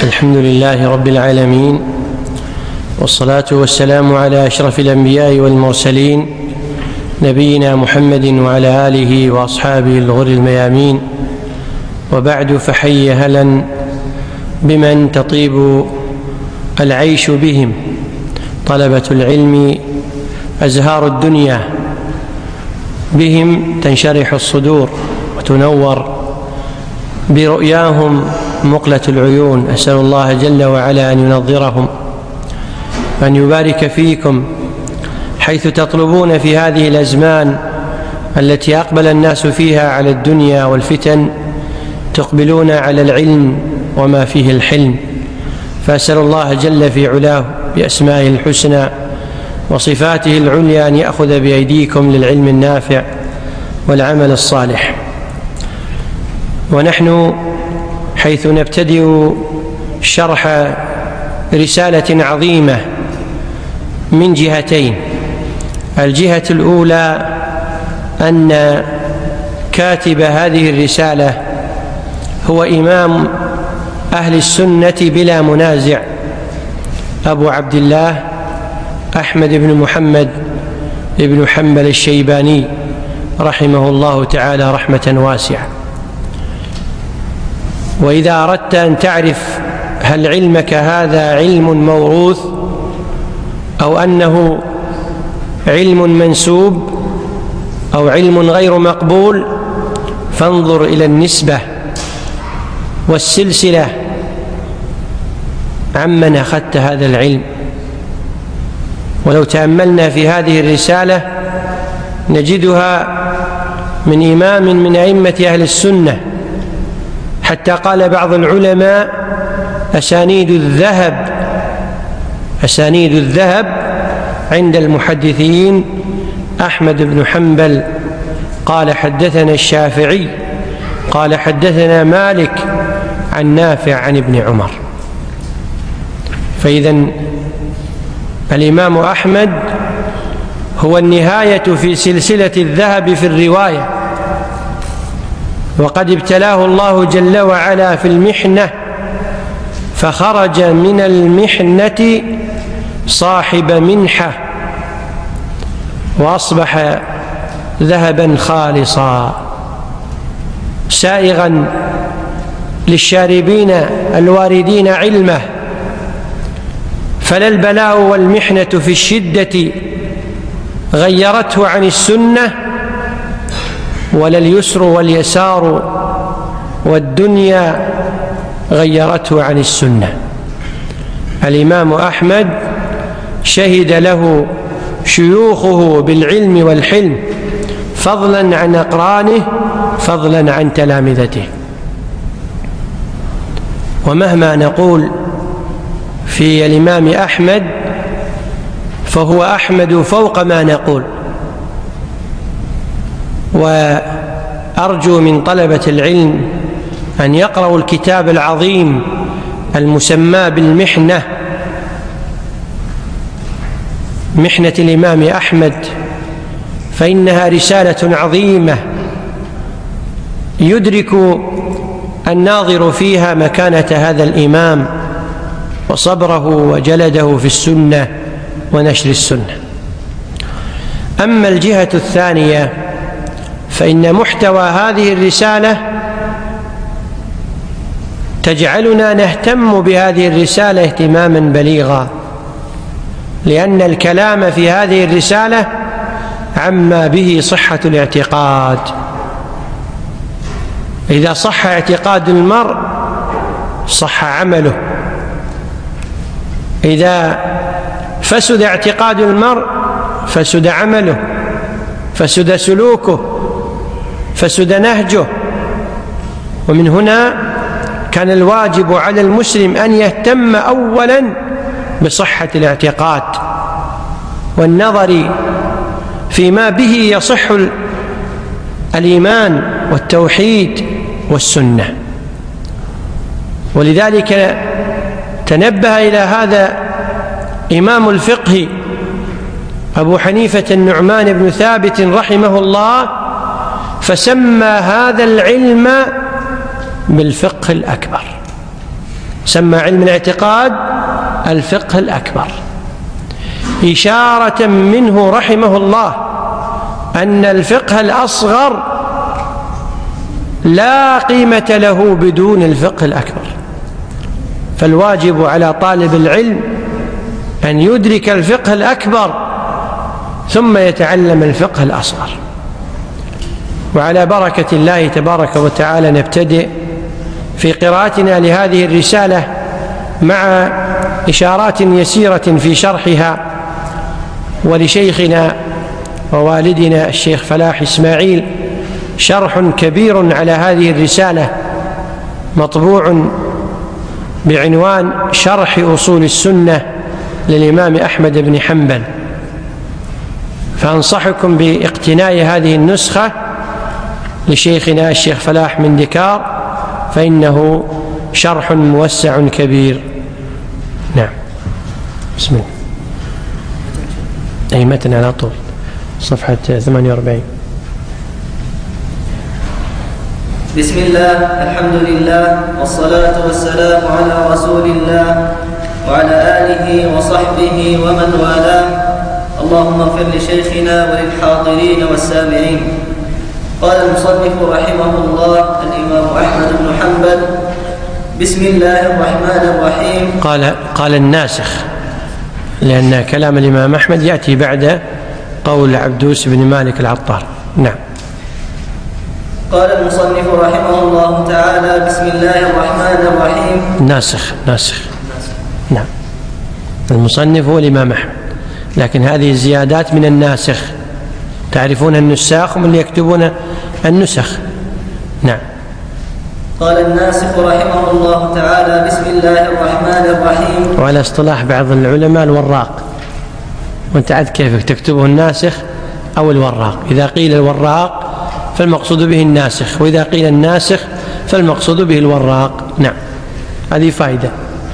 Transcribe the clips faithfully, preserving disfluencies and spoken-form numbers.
الحمد لله رب العالمين، والصلاة والسلام على أشرف الأنبياء والمرسلين نبينا محمد وعلى آله وأصحابه الغر الميامين. وبعد، فحي هلا بمن تطيب العيش بهم، طلبة العلم أزهار الدنيا، بهم تنشرح الصدور وتنور، برؤياهم مقلة العيون. أسأل الله جل وعلا أن ينظرهم وأن يبارك فيكم، حيث تطلبون في هذه الأزمان التي أقبل الناس فيها على الدنيا والفتن، تقبلون على العلم وما فيه الحلم. فأسأل الله جل في علاه بأسمائه الحسنى وصفاته العليا أن يأخذ بأيديكم للعلم النافع والعمل الصالح. ونحن حيث نبتدئ شرح رسالة عظيمة من جهتين. الجهة الأولى أن كاتب هذه الرسالة هو إمام أهل السنة بلا منازع، أبو عبد الله أحمد بن محمد بن حنبل الشيباني رحمه الله تعالى رحمة واسعة. وإذا أردت أن تعرف هل علمك هذا علم موروث أو أنه علم منسوب أو علم غير مقبول، فانظر إلى النسبة والسلسلة عمن أخذت هذا العلم. ولو تأملنا في هذه الرسالة نجدها من إمام من أئمة أهل السنة، حتى قال بعض العلماء أسانيد الذهب أسانيد الذهب عند المحدثين أحمد بن حنبل قال حدثنا الشافعي قال حدثنا مالك عن نافع عن ابن عمر. فإذن الإمام أحمد هو النهاية في سلسلة الذهب في الرواية، وقد ابتلاه الله جل وعلا في المحنة، فخرج من المحنة صاحب منحة وأصبح ذهبا خالصا سائغا للشاربين الواردين علمه. فلا البلاء والمحنة في الشدة غيرته عن السنة، ولا اليسر واليسار والدنيا غيرته عن السنة. الإمام أحمد شهد له شيوخه بالعلم والحلم، فضلا عن أقرانه، فضلا عن تلامذته. ومهما نقول في الإمام أحمد فهو أحمد فوق ما نقول. وأرجو من طلبة العلم أن يقرأوا الكتاب العظيم المسمى بالمحنة، محنة الإمام أحمد، فإنها رسالة عظيمة يدرك الناظر فيها مكانة هذا الإمام وصبره وجلده في السنة ونشر السنة. أما الجهة الثانية فإن محتوى هذه الرسالة تجعلنا نهتم بهذه الرسالة اهتماما بليغا، لأن الكلام في هذه الرسالة عما به صحة الاعتقاد. إذا صح اعتقاد المرء صح عمله، إذا فسد اعتقاد المرء فسد عمله، فسد سلوكه، فسد نهجه. ومن هنا كان الواجب على المسلم أن يهتم أولا بصحة الاعتقاد والنظر فيما به يصح الإيمان والتوحيد والسنة. ولذلك تنبه إلى هذا إمام الفقه أبو حنيفة النعمان بن ثابت رحمه الله، فسمى هذا العلم بالفقه الأكبر. سمى علم الاعتقاد الفقه الأكبر، إشارة منه رحمه الله أن الفقه الأصغر لا قيمة له بدون الفقه الأكبر. فالواجب على طالب العلم أن يدرك الفقه الأكبر ثم يتعلم الفقه الأصغر. وعلى بركة الله تبارك وتعالى نبتدئ في قراءتنا لهذه الرسالة مع إشارات يسيرة في شرحها، ولشيخنا ووالدنا الشيخ فلاح إسماعيل شرح كبير على هذه الرسالة مطبوع بعنوان شرح أصول السنة للإمام أحمد بن حنبل، فأنصحكم باقتناء هذه النسخة لشيخنا الشيخ فلاح من دكار، فإنه شرح موسع كبير. نعم، بسم الله. أي متن على طول، صفحة ثمانية وأربعين. بسم الله، الحمد لله، والصلاة والسلام على رسول الله وعلى آله وصحبه ومن والاه. اللهم اغفر لشيخنا وللحاضرين والسامعين. قال المصنف رحمه الله الإمام أحمد بن حنبل: بسم الله الرحمن الرحيم. قال قال الناسخ، لأن كلام الإمام أحمد يأتي بعد قول عبدوس بن مالك العطار. نعم. قال المصنف رحمه الله تعالى: بسم الله الرحمن الرحيم. ناسخ ناسخ نعم، المصنف هو الإمام أحمد، لكن هذه الزيادات من الناسخ، تعرفون النساخ هم اللي يكتبون النسخ. نعم. قال الناسخ رحمه الله تعالى: بسم الله الرحمن الرحيم. وعلى اصطلاح بعض العلماء الوراق، وانت عاد كيفك تكتبه الناسخ أو الوراق. إذا قيل الوراق فالمقصود به الناسخ، وإذا قيل الناسخ فالمقصود به الوراق. نعم، هذه فائدة.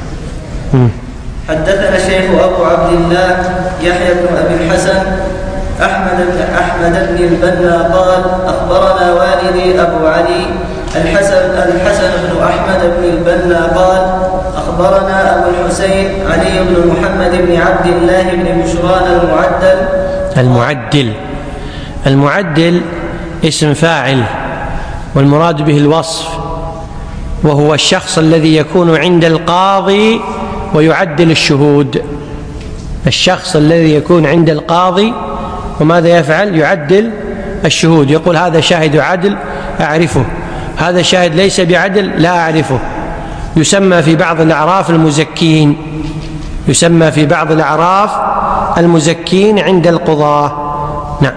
م. حدثنا الشيخ أبو عبد الله يحيى بن أبي الحسن أحمد بن أحمد بن البنا قال: أخبرنا والدي أبو علي الحسن الحسن بن أحمد بن البنا قال: أخبرنا أبو الحسين علي بن محمد بن عبد الله بن بشران المعدل. المعدل المعدل اسم فاعل، والمراد به الوصف، وهو الشخص الذي يكون عند القاضي ويعدل الشهود. الشخص الذي يكون عند القاضي وماذا يفعل؟ يعدل الشهود، يقول هذا شاهد عدل أعرفه، هذا شاهد ليس بعدل لا أعرفه. يسمى في بعض الأعراف المزكين، يسمى في بعض الأعراف المزكين عند القضاة. نعم.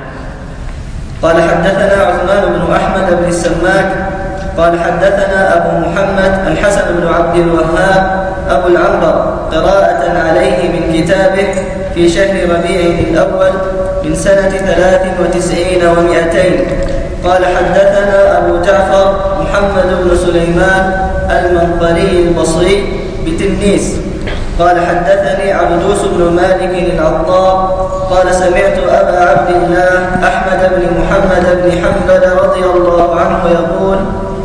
قال حدثنا عثمان بن أحمد بن السماك قال حدثنا أبو محمد الحسن بن عبد الوهاب أبو العنبر قراءة عليه من كتابه في شهر ربيع الأول من سنة ثلاث وتسعين ومائتين. قال حدثنا أبو جعفر محمد بن سليمان المنقري البصري بتنيس قال حدثني عبدوس بن مالك العطار قال سمعت أبا عبد الله أحمد بن محمد بن حنبل رضي الله عنه يقول: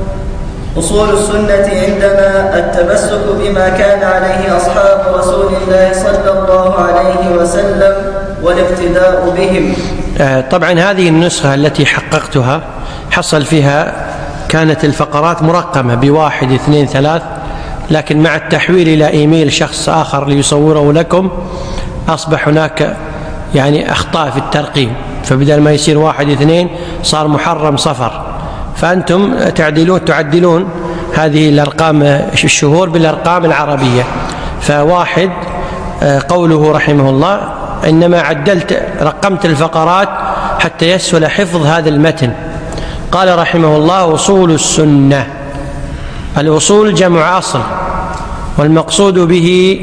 أصول السنة عندنا التمسك بما كان عليه أصحاب رسول الله صلى الله عليه وسلم والاقتداء بهم. طبعا هذه النسخة التي حققتها حصل فيها، كانت الفقرات مرقمة بواحد اثنين ثلاث، لكن مع التحويل إلى إيميل شخص آخر ليصوره لكم أصبح هناك يعني أخطاء في الترقيم، فبدل ما يصير واحد اثنين صار محرم صفر، فأنتم تعدلون تعدلون هذه الأرقام الشهور بالأرقام العربية. فواحد قوله رحمه الله: إنما عدلت رقمت الفقرات حتى يسهل حفظ هذا المتن. قال رحمه الله: أصول السنة. الأصول جمع أصل، والمقصود به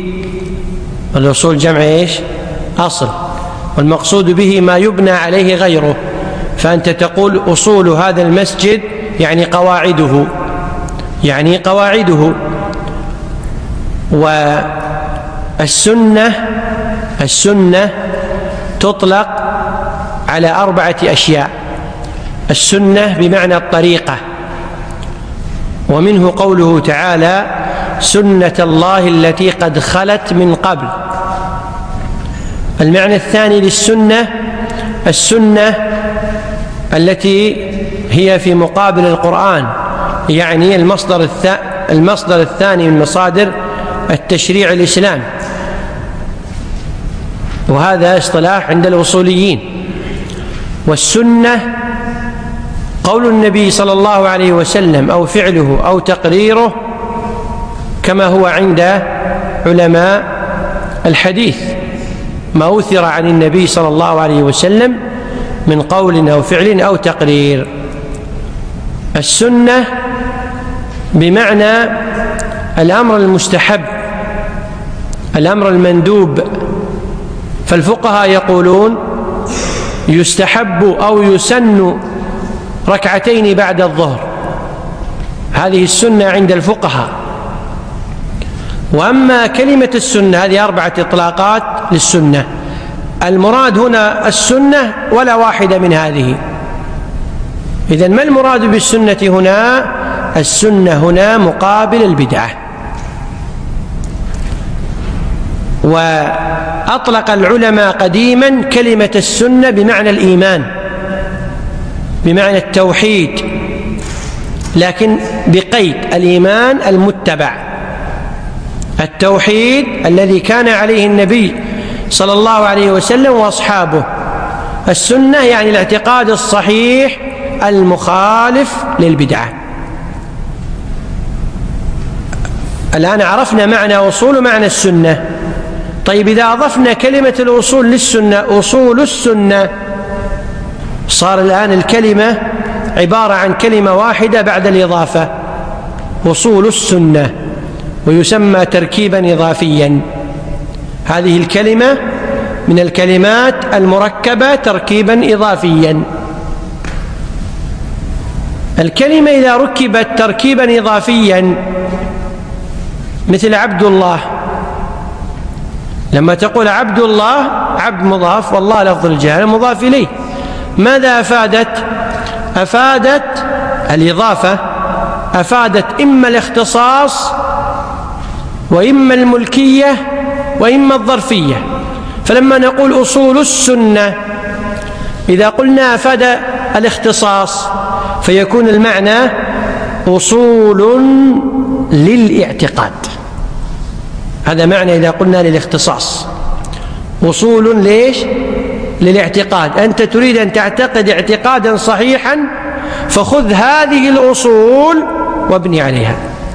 الأصول جمع إيش؟ أصل، والمقصود به ما يبنى عليه غيره. فأنت تقول أصول هذا المسجد يعني قواعده، يعني قواعده. والسنة السنة تطلق على أربعة أشياء. السنة بمعنى الطريقة، ومنه قوله تعالى: سنة الله التي قد خلت من قبل. المعنى الثاني للسنة السنة التي هي في مقابل القرآن، يعني المصدر المصدر الثاني من مصادر التشريع الإسلام، وهذا اصطلاح عند الأصوليين. والسنة قول النبي صلى الله عليه وسلم أو فعله أو تقريره كما هو عند علماء الحديث، ما أثر عن النبي صلى الله عليه وسلم من قول أو فعل أو تقرير. السنة بمعنى الأمر المستحب، الأمر المندوب. فالفقهاء يقولون يستحب أو يسن ركعتين بعد الظهر، هذه السنة عند الفقهاء. وأما كلمة السنة هذه أربعة إطلاقات للسنة، المراد هنا السنة ولا واحدة من هذه. إذن ما المراد بالسنة هنا؟ السنة هنا مقابل البدعة. وأطلق العلماء قديما كلمة السنة بمعنى الإيمان، بمعنى التوحيد، لكن بقيد الإيمان المتبع، التوحيد الذي كان عليه النبي صلى الله عليه وسلم وأصحابه. السنة يعني الاعتقاد الصحيح المخالف للبدعة. الآن عرفنا معنى أصول معنى السنة. طيب إذا أضفنا كلمة الأصول للسنة، أصول السنة، صار الآن الكلمة عبارة عن كلمة واحدة بعد الإضافة، أصول السنة، ويسمى تركيبا إضافيا. هذه الكلمة من الكلمات المركبة تركيبا إضافيا. الكلمة إذا ركبت تركيبا إضافيا مثل عبد الله، لما تقول عبد الله، عبد مضاف والله لفظ الجلالة مضاف إليه، ماذا أفادت؟ أفادت الإضافة، أفادت إما الاختصاص وإما الملكية وإما الظرفية. فلما نقول أصول السنة، إذا قلنا أفاد الاختصاص فيكون المعنى أصول للاعتقاد، هذا معنى إذا قلنا للاختصاص، أصول ليش؟ للاعتقاد. أنت تريد أن تعتقد اعتقادا صحيحا فخذ هذه الأصول وابني عليها.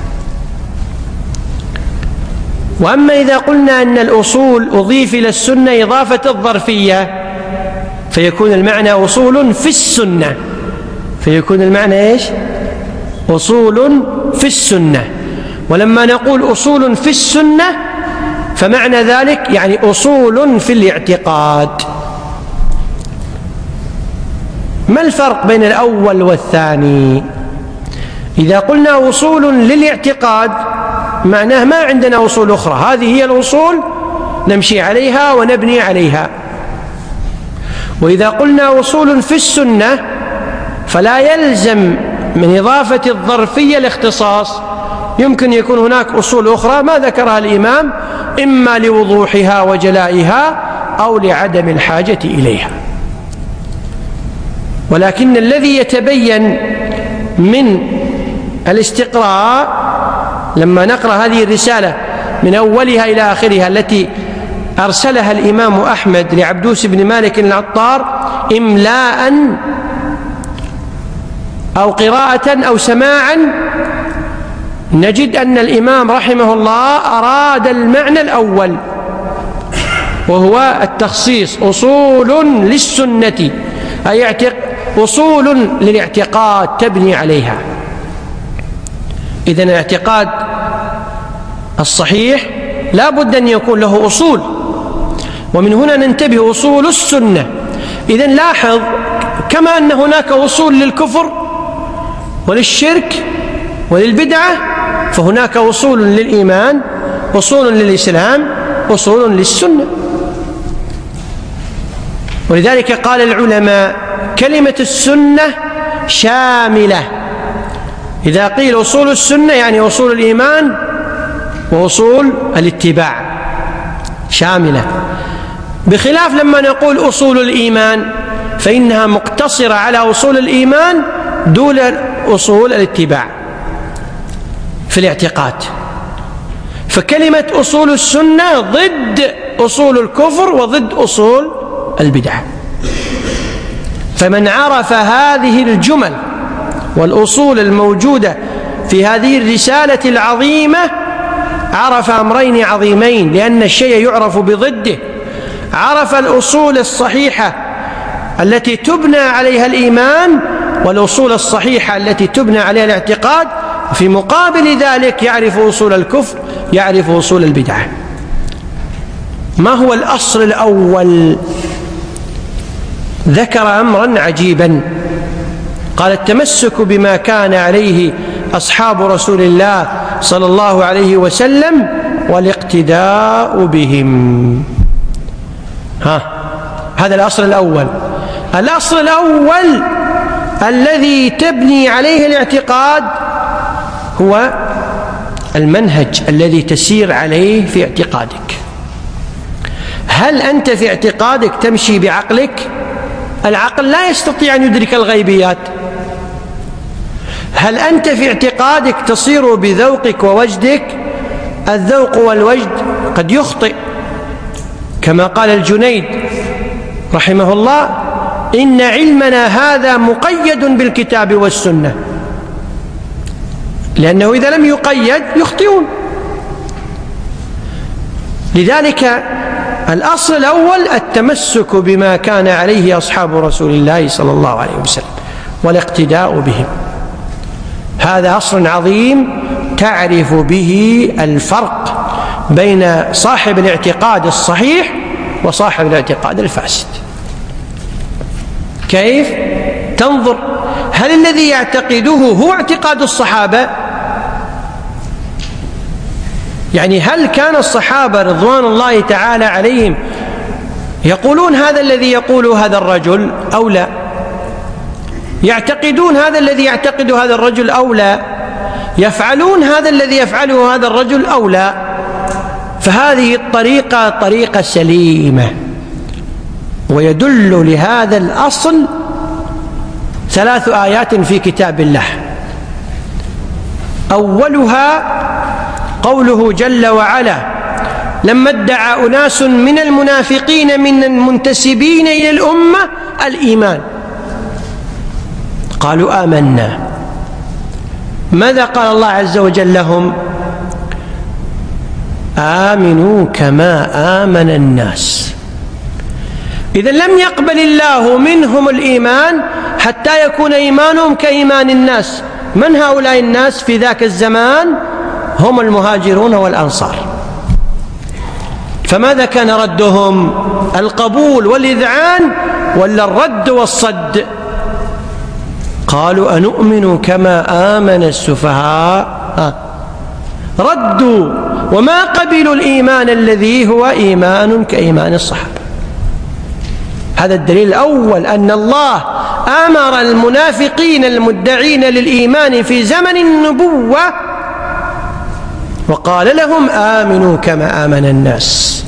وأما إذا قلنا أن الأصول أضيف إلى السنة إضافة الظرفية فيكون المعنى أصول في السنة، فيكون المعنى إيش؟ أصول في السنة. ولما نقول أصول في السنة فمعنى ذلك يعني أصول في الاعتقاد. ما الفرق بين الأول والثاني؟ إذا قلنا أصول للاعتقاد معناه ما عندنا أصول أخرى، هذه هي الأصول نمشي عليها ونبني عليها. وإذا قلنا أصول في السنة فلا يلزم من إضافة الظرفية الاختصاص، يمكن يكون هناك أصول أخرى ما ذكرها الإمام إما لوضوحها وجلائها أو لعدم الحاجة إليها. ولكن الذي يتبين من الاستقراء لما نقرأ هذه الرسالة من أولها إلى آخرها التي أرسلها الإمام أحمد لعبدوس بن مالك العطار إملاء أو قراءة أو سماعا، نجد أن الإمام رحمه الله أراد المعنى الأول وهو التخصيص، أصول للسنة أي أصول للاعتقاد تبني عليها. إذن الاعتقاد الصحيح لا بد أن يكون له أصول، ومن هنا ننتبه أصول السنة. إذن لاحظ كما أن هناك أصول للكفر وللشرك وللبدعة فهناك أصول للإيمان، أصول للإسلام، أصول للسنة. ولذلك قال العلماء كلمة السنة شاملة. إذا قيل أصول السنة يعني أصول الإيمان وأصول الاتباع شاملة، بخلاف لما نقول أصول الإيمان فإنها مقتصرة على أصول الإيمان دون أصول الاتباع في الاعتقاد. فكلمة أصول السنة ضد أصول الكفر وضد أصول البدع. فمن عرف هذه الجمل والأصول الموجودة في هذه الرسالة العظيمة عرف أمرين عظيمين، لأن الشيء يعرف بضده. عرف الأصول الصحيحة التي تبنى عليها الإيمان والأصول الصحيحة التي تبنى عليها الاعتقاد، في مقابل ذلك يعرف أصول الكفر، يعرف أصول البدعة. ما هو الأصل الأول؟ ذكر أمرا عجيبا، قال التمسك بما كان عليه أصحاب رسول الله صلى الله عليه وسلم والاقتداء بهم. ها، هذا الأصل الأول. الأصل الأول الذي تبني عليه الاعتقاد هو المنهج الذي تسير عليه في اعتقادك. هل أنت في اعتقادك تمشي بعقلك؟ العقل لا يستطيع أن يدرك الغيبيات. هل أنت في اعتقادك تصير بذوقك ووجدك؟ الذوق والوجد قد يخطئ، كما قال الجنيد رحمه الله: إن علمنا هذا مقيد بالكتاب والسنة، لأنه إذا لم يقيد يخطئون. لذلك الأصل الأول التمسك بما كان عليه أصحاب رسول الله صلى الله عليه وسلم والاقتداء بهم. هذا أصل عظيم تعرف به الفرق بين صاحب الاعتقاد الصحيح وصاحب الاعتقاد الفاسد. كيف؟ تنظر هل الذي يعتقده هو اعتقاد الصحابة؟ يعني هل كان الصحابة رضوان الله تعالى عليهم يقولون هذا الذي يقول هذا الرجل أو لا؟ يعتقدون هذا الذي يعتقد هذا الرجل أو لا؟ يفعلون هذا الذي يفعله هذا الرجل أو لا؟ فهذه الطريقة طريقة سليمة. ويدل لهذا الأصل ثلاث آيات في كتاب الله. أولها قوله جل وعلا لما ادعى أناس من المنافقين من المنتسبين إلى الأمة الإيمان قالوا آمنا. ماذا قال الله عز وجل لهم؟ آمنوا كما آمن الناس. إذن لم يقبل الله منهم الإيمان حتى يكون إيمانهم كإيمان الناس. من هؤلاء الناس في ذاك الزمان؟ هم المهاجرون والأنصار. فماذا كان ردهم؟ القبول والإذعان ولا الرد والصد؟ قالوا أنؤمن كما آمن السفهاء. ردوا وما قبلوا الإيمان الذي هو إيمان كإيمان الصحابة. هذا الدليل الأول أن الله أمر المنافقين المدعين للإيمان في زمن النبوة وقال لهم آمنوا كما آمن الناس.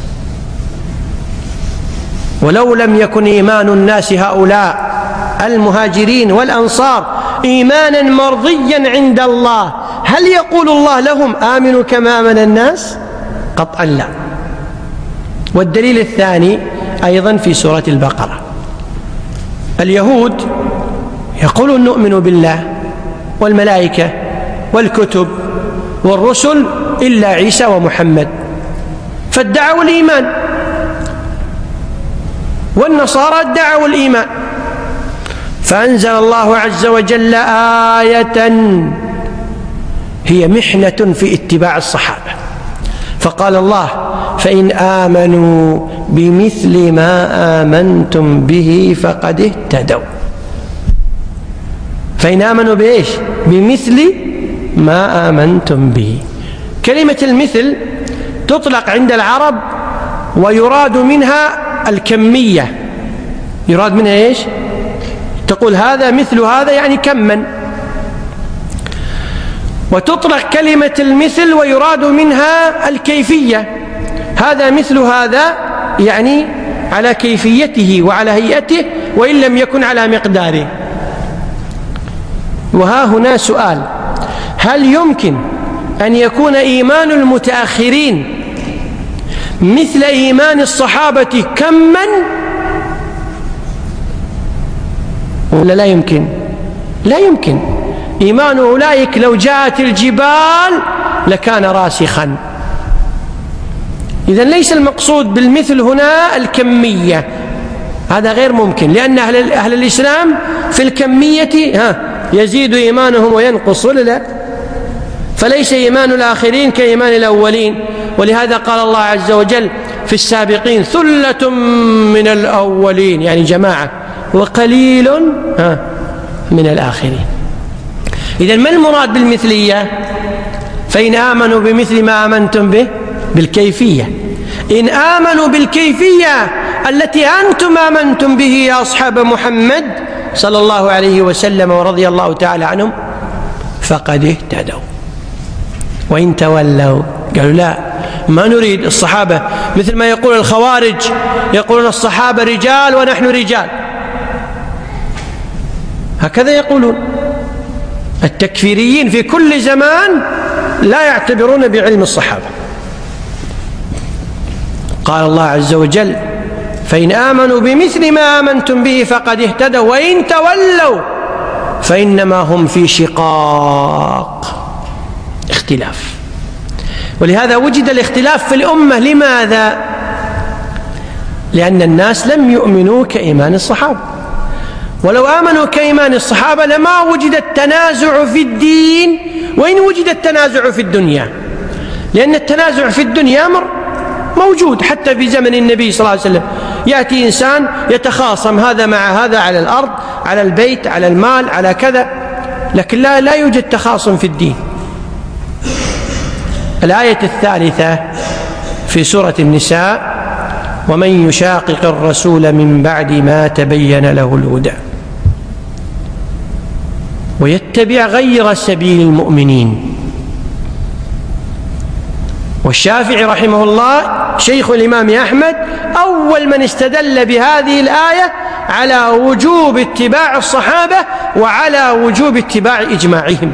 ولو لم يكن إيمان الناس هؤلاء المهاجرين والأنصار إيمانا مرضيا عند الله، هل يقول الله لهم آمنوا كما آمن الناس؟ قطعا لا. والدليل الثاني أيضا في سورة البقرة. اليهود يقولون نؤمن بالله والملائكة والكتب والرسل إلا عيسى ومحمد، فادعوا الإيمان. والنصارى ادعوا الإيمان. فأنزل الله عز وجل آية هي محنة في اتباع الصحابة، فقال الله فإن آمنوا بمثل ما آمنتم به فقد اهتدوا. فإن آمنوا بإيش؟ بمثل ما آمنتم به. كلمة المثل تطلق عند العرب ويراد منها الكمية. يراد منها إيش؟ تقول هذا مثل هذا يعني كما. وتطلق كلمة المثل ويراد منها الكيفية، هذا مثل هذا يعني على كيفيته وعلى هيئته وإن لم يكن على مقداره. وها هنا سؤال: هل يمكن أن يكون إيمان المتأخرين مثل إيمان الصحابة كما ولا لا يمكن؟ لا يمكن. إيمان أولئك لو جاءت الجبال لكان راسخا. إذن ليس المقصود بالمثل هنا الكمية، هذا غير ممكن، لأن أهل, أهل الإسلام في الكمية ها يزيد إيمانهم وينقص ولا لا؟ فليس إيمان الآخرين كإيمان الأولين. ولهذا قال الله عز وجل في السابقين: ثلة من الأولين، يعني جماعة، وقليل ها من الآخرين. إذن ما المراد بالمثلية؟ فإن آمنوا بمثل ما آمنتم به بالكيفية. إن آمنوا بالكيفية التي أنتم آمنتم به يا أصحاب محمد صلى الله عليه وسلم ورضي الله تعالى عنهم فقد اهتدوا. وإن تولوا قالوا لا، ما نريد الصحابة، مثل ما يقول الخوارج، يقولون الصحابة رجال ونحن رجال، هكذا يقولون التكفيريين في كل زمان، لا يعتبرون بعلم الصحابة. قال الله عز وجل: فإن آمنوا بمثل ما آمنتم به فقد اهتدوا وإن تولوا فإنما هم في شقاق، اختلاف. ولهذا وجد الاختلاف في الأمة. لماذا؟ لأن الناس لم يؤمنوا كإيمان الصحابة، ولو آمنوا كإيمان الصحابة لما وجد التنازع في الدين وإن وجد التنازع في الدنيا، لأن التنازع في الدنيا أمر موجود حتى في زمن النبي صلى الله عليه وسلم. يأتي إنسان يتخاصم هذا مع هذا على الأرض، على البيت، على المال، على كذا، لكن لا, لا يوجد تخاصم في الدين. الآية الثالثة في سورة النساء: ومن يشاقق الرسول من بعد ما تبين له الهدى ويتبع غير سبيل المؤمنين. والشافعي رحمه الله شيخ الإمام أحمد أول من استدل بهذه الآية على وجوب اتباع الصحابة وعلى وجوب اتباع إجماعهم.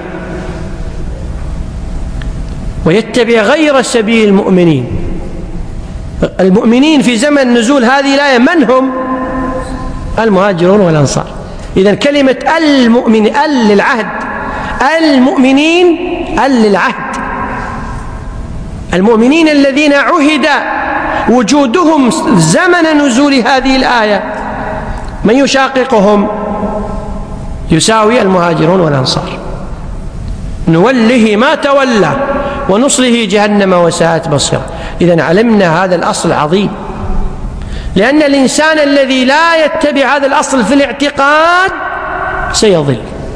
ويتبع غير سبيل المؤمنين. المؤمنين في زمن نزول هذه الآية من هم؟ المهاجرون والأنصار. إذن كلمة المؤمن ال للعهد، المؤمنين ال للعهد، المؤمنين الذين عهد وجودهم زمن نزول هذه الآية. من يشاققهم يساوي المهاجرون والأنصار. نوله ما تولى ونصله جهنم وساءت مصيرا. إذن علمنا هذا الأصل العظيم، لأن الإنسان الذي لا يتبع هذا الأصل في الاعتقاد سيضل،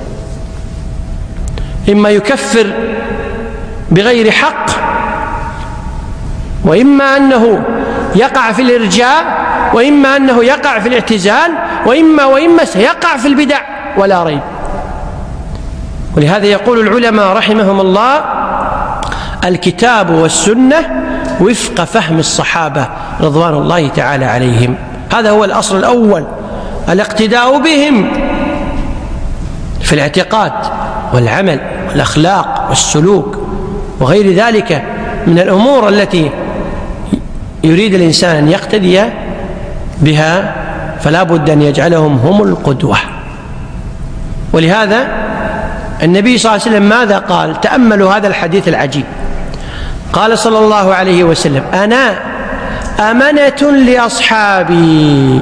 إما يكفر بغير حق، وإما أنه يقع في الإرجاء، وإما أنه يقع في الاعتزال، وإما وإما سيقع في البدع ولا ريب. ولهذا يقول العلماء رحمهم الله: الكتاب والسنة وفق فهم الصحابة رضوان الله تعالى عليهم. هذا هو الأصل الأول، الاقتداء بهم في الاعتقاد والعمل والأخلاق والسلوك وغير ذلك من الأمور التي يريد الإنسان أن يقتدي بها، فلا بد أن يجعلهم هم القدوة. ولهذا النبي صلى الله عليه وسلم ماذا قال؟ تأملوا هذا الحديث العجيب. قال صلى الله عليه وسلم: أنا أمنة لأصحابي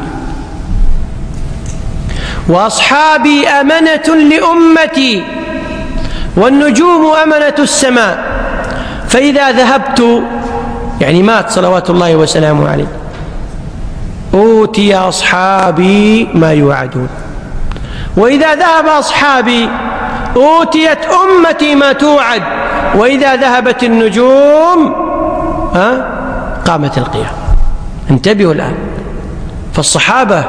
وأصحابي أمنة لأمتي والنجوم أمنة السماء، فإذا ذهبت، يعني مات صلوات الله وسلامه عليه، أوتي أصحابي ما يوعدون، وإذا ذهب أصحابي أوتيت أمتي ما توعد، وإذا ذهبت النجوم ها قامت القيامة. انتبهوا الآن. فالصحابة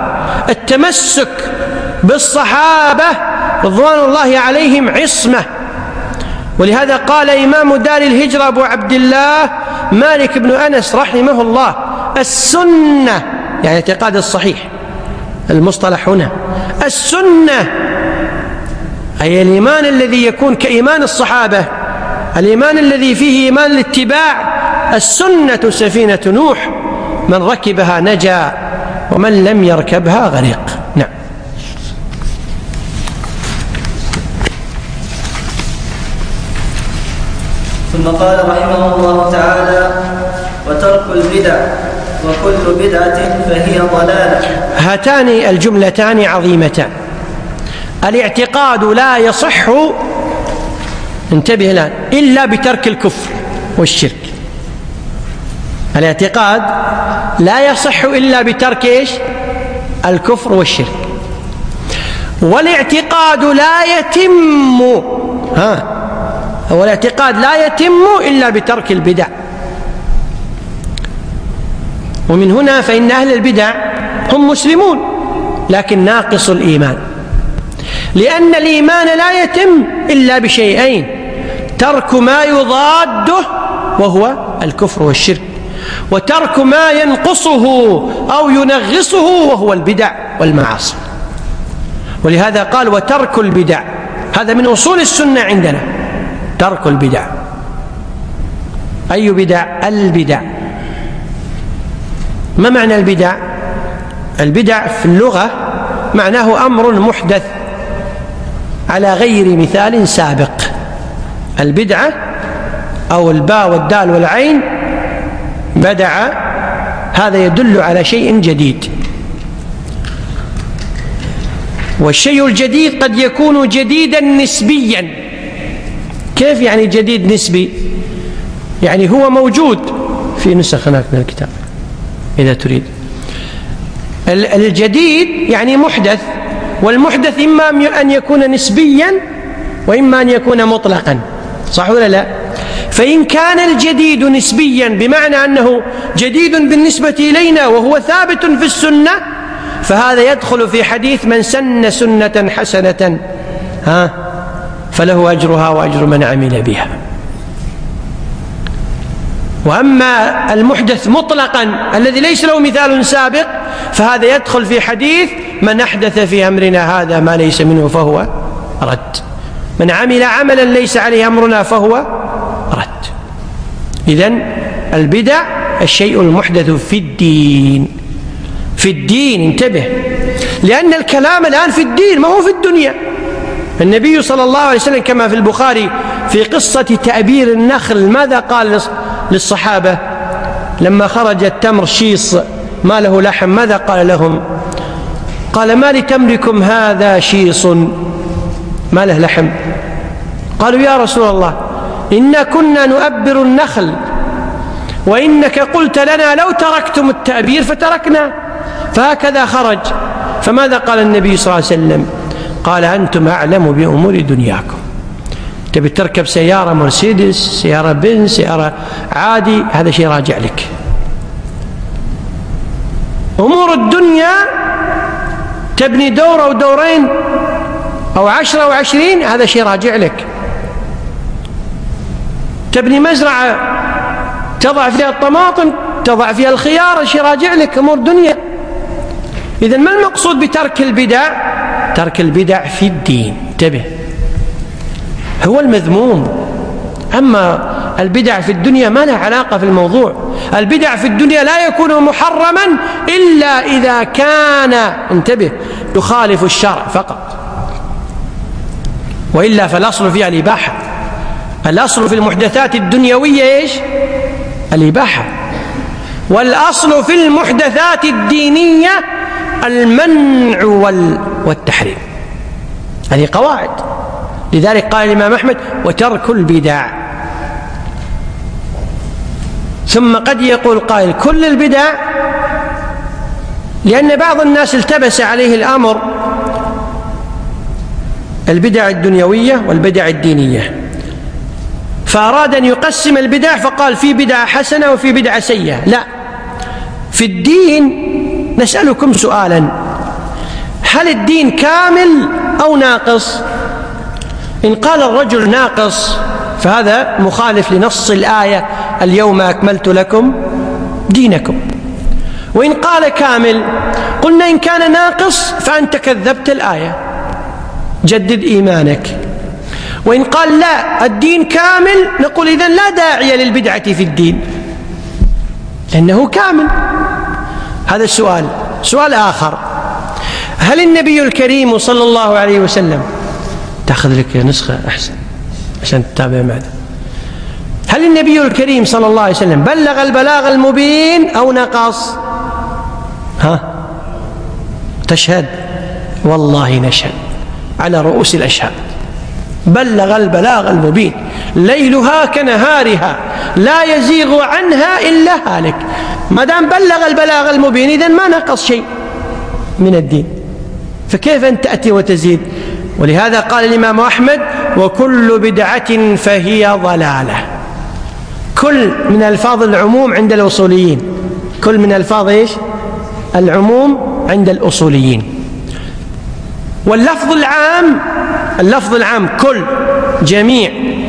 التمسك بالصحابة رضوان الله عليهم عصمة، ولهذا قال إمام دار الهجرة أبو عبد الله مالك بن أنس رحمه الله: السنة، يعني اعتقاد الصحيح، المصطلح هنا السنة أي الإيمان الذي يكون كإيمان الصحابة، الإيمان الذي فيه إيمان الاتباع. السنة سفينة نوح، من ركبها نجا ومن لم يركبها غرق. نعم. ثم قال رحمه الله تعالى: وترك البدع وكل بدعة فهي ضلالة. هاتان الجملتان عظيمتان. الاعتقاد لا يصح، انتبه الآن، إلا بترك الكفر والشرك. الاعتقاد لا يصح إلا بترك إيش؟ الكفر والشرك. والاعتقاد لا يتم ها والاعتقاد لا يتم إلا بترك البدع. ومن هنا فإن أهل البدع هم مسلمون لكن ناقص الإيمان، لأن الإيمان لا يتم إلا بشيئين: ترك ما يضاده وهو الكفر والشرك، وترك ما ينقصه أو ينغصه وهو البدع والمعاصي. ولهذا قال: وترك البدع. هذا من أصول السنة عندنا، ترك البدع. أي بدع؟ البدع. ما معنى البدع؟ البدع في اللغة معناه أمر محدث على غير مثال سابق. البدعة أو الباء والدال والعين بدع، هذا يدل على شيء جديد. والشيء الجديد قد يكون جديدا نسبيا. كيف يعني جديد نسبي؟ يعني هو موجود في نسخ هناك من الكتاب إذا تريد. الجديد يعني محدث، والمحدث إما أن يكون نسبيا وإما أن يكون مطلقا، صح ولا لا؟ فإن كان الجديد نسبيا بمعنى أنه جديد بالنسبة إلينا وهو ثابت في السنة، فهذا يدخل في حديث: من سن سنة حسنة ها فله أجرها وأجر من عمل بها. وأما المحدث مطلقا الذي ليس له مثال سابق، فهذا يدخل في حديث: من أحدث في أمرنا هذا ما ليس منه فهو رد، من عمل عملا ليس عليه أمرنا فهو رد. إذن البدع الشيء المحدث في الدين. في الدين، انتبه، لأن الكلام الآن في الدين ما هو في الدنيا. النبي صلى الله عليه وسلم كما في البخاري في قصة تأبير النخل ماذا قال للصحابة لما خرج التمر شيص ما له لحم؟ ماذا قال لهم؟ قال: ما لتمركم هذا شيص ما له لحم؟ قالوا: يا رسول الله إنا كنا نؤبر النخل وإنك قلت لنا لو تركتم التأبير فتركنا. فهكذا خرج. فماذا قال النبي صلى الله عليه وسلم؟ قال: أنتم أعلم بأمور دنياكم. تبي تركب سيارة مرسيدس، سيارة بنز، سيارة عادي، هذا شيء راجع لك. أمور الدنيا تبني دور أو دورين أو عشرة أو عشرين، هذا شيء راجع لك. تبني مزرعة تضع فيها الطماطم، تضع فيها الخيار، شيء راجع لك، أمور دنيا. إذن ما المقصود بترك البدع؟ ترك البدع في الدين، انتبه، هو المذموم. أما البدع في الدنيا ما لها علاقة في الموضوع. البدع في الدنيا لا يكون محرما إلا إذا كان، انتبه، يخالف الشرع فقط، وإلا فالأصل فيها الإباحة. الأصل في المحدثات الدنيوية إيش؟ الإباحة. والأصل في المحدثات الدينية المنع والتحريم. هذه قواعد. لذلك قال الإمام أحمد: وترك البدع. ثم قد يقول قائل: كل البدع، لأن بعض الناس التبس عليه الأمر البدع الدنيوية والبدع الدينية، فأراد أن يقسم البدع فقال: في بدعة حسنة وفي بدعة سيئة. لا، في الدين نسألكم سؤالا: هل الدين كامل أو ناقص؟ إن قال الرجل ناقص فهذا مخالف لنص الآية اليوم أكملت لكم دينكم. وإن قال كامل قلنا إن كان ناقص فأنت كذبت الآية، جدد إيمانك. وإن قال لا الدين كامل نقول إذن لا داعي للبدعة في الدين لأنه كامل. هذا السؤال. سؤال آخر: هل النبي الكريم صلى الله عليه وسلم، تأخذ لك نسخة أحسن عشان تتابع معنا، هل النبي الكريم صلى الله عليه وسلم بلغ البلاغ المبين أو نقص؟ ها تشهد؟ والله نشهد على رؤوس الأشهاد. بلغ البلاغ المبين، ليلها كنهارها لا يزيغ عنها إلا هالك. ما دام بلغ البلاغ المبين إذن ما نقص شيء من الدين، فكيف أن تأتي وتزيد؟ ولهذا قال الإمام أحمد: وكل بدعة فهي ضلالة. كل من ألفاظ العموم عند الأصوليين، كل من ألفاظ إيش؟ العموم عند الأصوليين. واللفظ العام، اللفظ العام كل، جميع،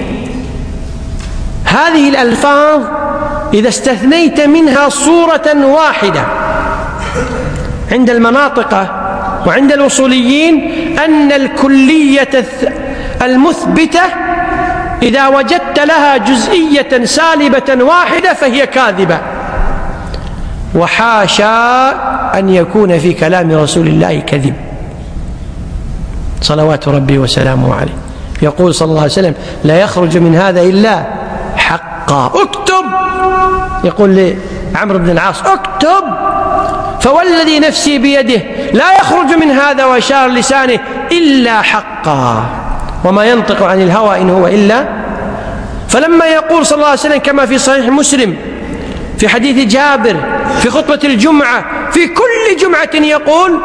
هذه الألفاظ إذا استثنيت منها صورة واحدة عند المناطق وعند الأصوليين أن الكلية المثبتة إذا وجدت لها جزئية سالبة واحدة فهي كاذبة. وحاشا أن يكون في كلام رسول الله كذب صلوات ربي وسلامه عليه. يقول صلى الله عليه وسلم: لا يخرج من هذا إلا حقا. اكتب، يقول لعمرو بن العاص: اكتب، فوالذي نفسي بيده لا يخرج من هذا وأشار لسانه إلا حقا، وما ينطق عن الهوى إن هو إلا. فلما يقول صلى الله عليه وسلم كما في صحيح مسلم في حديث جابر في خطبة الجمعة في كل جمعة يقول: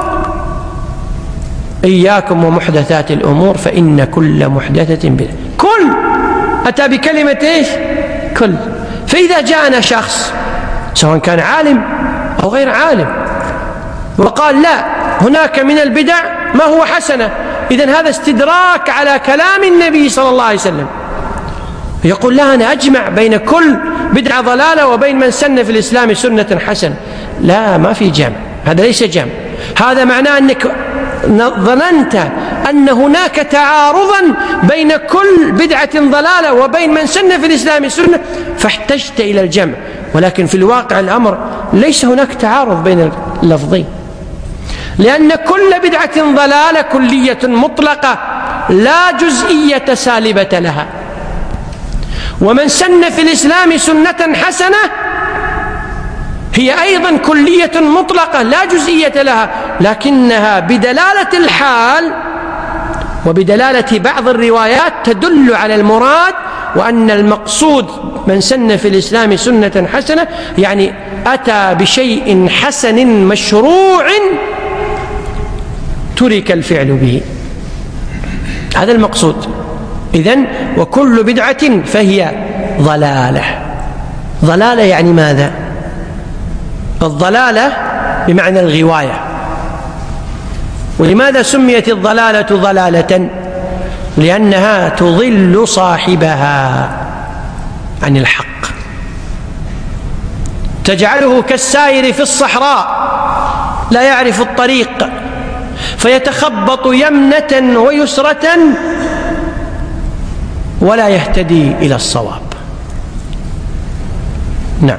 إياكم ومحدثات الأمور فإن كل محدثة بدعة. كل أتى بكلمة إيش؟ كل. فإذا جاءنا شخص سواء كان عالم أو غير عالم وقال لا هناك من البدع ما هو حسنة، إذن هذا استدراك على كلام النبي صلى الله عليه وسلم. يقول: لا أنا أجمع بين كل بدعة ضلالة وبين من سن في الإسلام سنة حسنة. لا، ما في جمع، هذا ليس جمع. هذا معناه أنك ظننت أن هناك تعارضا بين كل بدعة ضلالة وبين من سن في الإسلام سنة فاحتجت إلى الجمع، ولكن في الواقع الأمر ليس هناك تعارض بين اللفظين، لأن كل بدعة ضلالة كلية مطلقة لا جزئية سالبة لها، ومن سن في الإسلام سنة حسنة هي أيضا كلية مطلقة لا جزئية لها، لكنها بدلالة الحال وبدلالة بعض الروايات تدل على المراد، وأن المقصود من سن في الإسلام سنة حسنة يعني أتى بشيء حسن مشروع ترك الفعل به، هذا المقصود. إذن وكل بدعة فهي ضلالة. ضلالة يعني ماذا؟ الضلالة بمعنى الغواية. ولماذا سميت الضلالة ضلالة؟ لأنها تضل صاحبها عن الحق، تجعله كالسائر في الصحراء لا يعرف الطريق فيتخبط يمنة ويسرة ولا يهتدي إلى الصواب. نعم.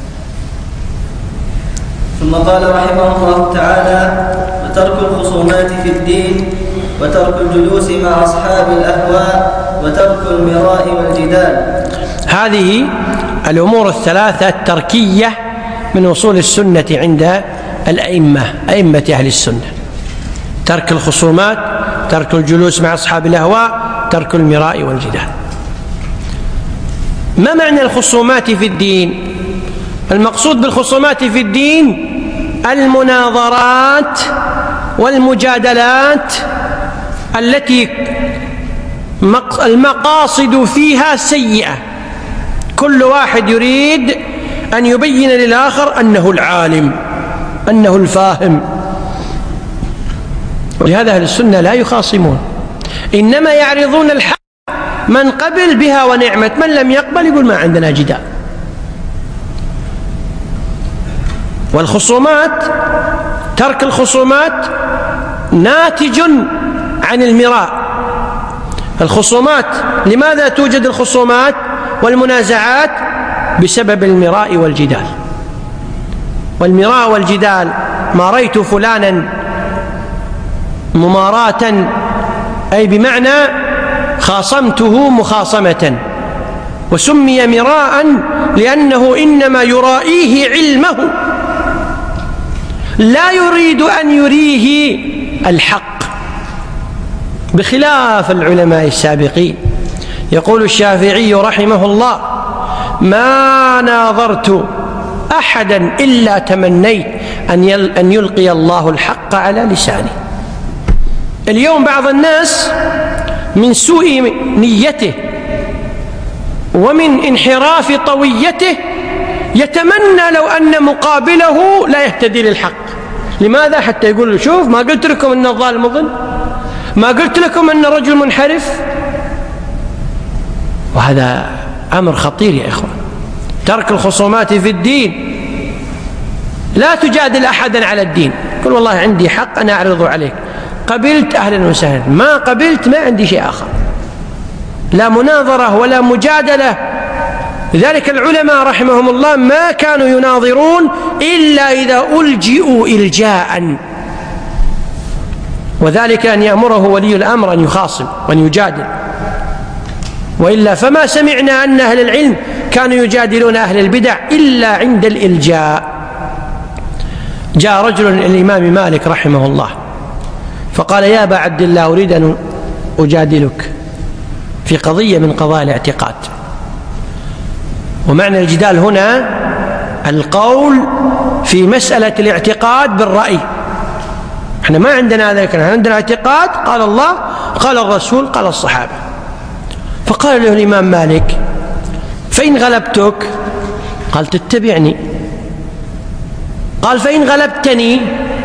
ثم قال رحمه الله تعالى: وترك الخصومات في الدين، وترك الجلوس مع أصحاب الأهواء، وترك المراء والجدال. هذه الأمور الثلاثة التركية من أصول السنة عند الأئمة، أئمة أهل السنة: ترك الخصومات، ترك الجلوس مع أصحاب الأهواء، ترك المراء والجدال. ما معنى الخصومات في الدين؟ المقصود بالخصومات في الدين المناظرات والمجادلات التي المقاصد فيها سيئة، كل واحد يريد أن يبين للآخر أنه العالم، أنه الفاهم. ولهذا أهل السنة لا يخاصمون، إنما يعرضون الحق من قبل بها ونعمت، من لم يقبل يقول ما عندنا جدال. والخصومات، ترك الخصومات ناتج عن المراء. الخصومات، لماذا توجد الخصومات والمنازعات؟ بسبب المراء والجدال. والمراء والجدال، ما رأيت فلانا مماراة، أي بمعنى خاصمته مخاصمة، وسمي مراء لأنه إنما يرائيه علمه، لا يريد أن يريه الحق، بخلاف العلماء السابقين. يقول الشافعي رحمه الله: ما ناظرت أحدا إلا تمنيت أن يلقي الله الحق على لسانه. اليوم بعض الناس من سوء نيته ومن انحراف طويته يتمنى لو أن مقابله لا يهتدي للحق. لماذا؟ حتى يقول له: شوف، ما قلت لكم أن الظالم مضل؟ ما قلت لكم أن الرجل منحرف؟ وهذا أمر خطير يا إخوان. ترك الخصومات في الدين، لا تجادل أحدا على الدين، قل والله عندي حق أنا أعرض عليك، قبلت أهلا وسهلا، ما قبلت ما عندي شيء آخر، لا مناظرة ولا مجادلة. لذلك العلماء رحمهم الله ما كانوا يناظرون إلا إذا ألجئوا إلجاء، وذلك أن يأمره ولي الأمر أن يخاصم وأن يجادل، وإلا فما سمعنا أن أهل العلم كانوا يجادلون أهل البدع إلا عند الإلجاء. جاء رجل الإمام مالك رحمه الله فقال: يا أبا عبد الله، أريد أن أجادلك في قضية من قضايا الاعتقاد. ومعنى الجدال هنا القول في مسألة الاعتقاد بالرأي. احنا ما عندنا هذا، احنا عندنا اعتقاد قال الله قال الرسول قال الصحابة. فقال له الإمام مالك: فإن غلبتك؟ قال: تتبعني. قال: فإن غلبتني؟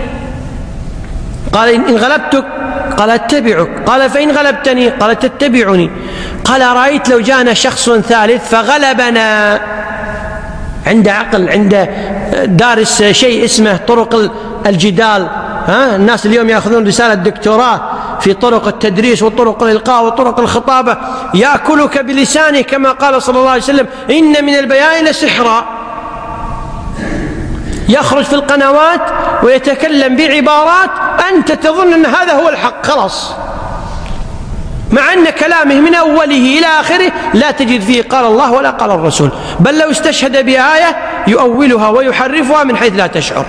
قال: إن غلبتك؟ قال: اتبعك. قال: فإن غلبتني؟ قال: تتبعني. قال: رأيت لو جاءنا شخص ثالث فغلبنا، عند عقل، عند دارس شيء اسمه طرق الجدال، ها؟ الناس اليوم يأخذون رسالة دكتوراه في طرق التدريس وطرق الإلقاء وطرق الخطابة، يأكلك بلسانه كما قال صلى الله عليه وسلم: إن من البيان لسحرا. يخرج في القنوات ويتكلم بعبارات أنت تظن أن هذا هو الحق خلاص، مع أن كلامه من أوله إلى آخره لا تجد فيه قال الله ولا قال الرسول، بل لو استشهد بآية يؤولها ويحرفها من حيث لا تشعر.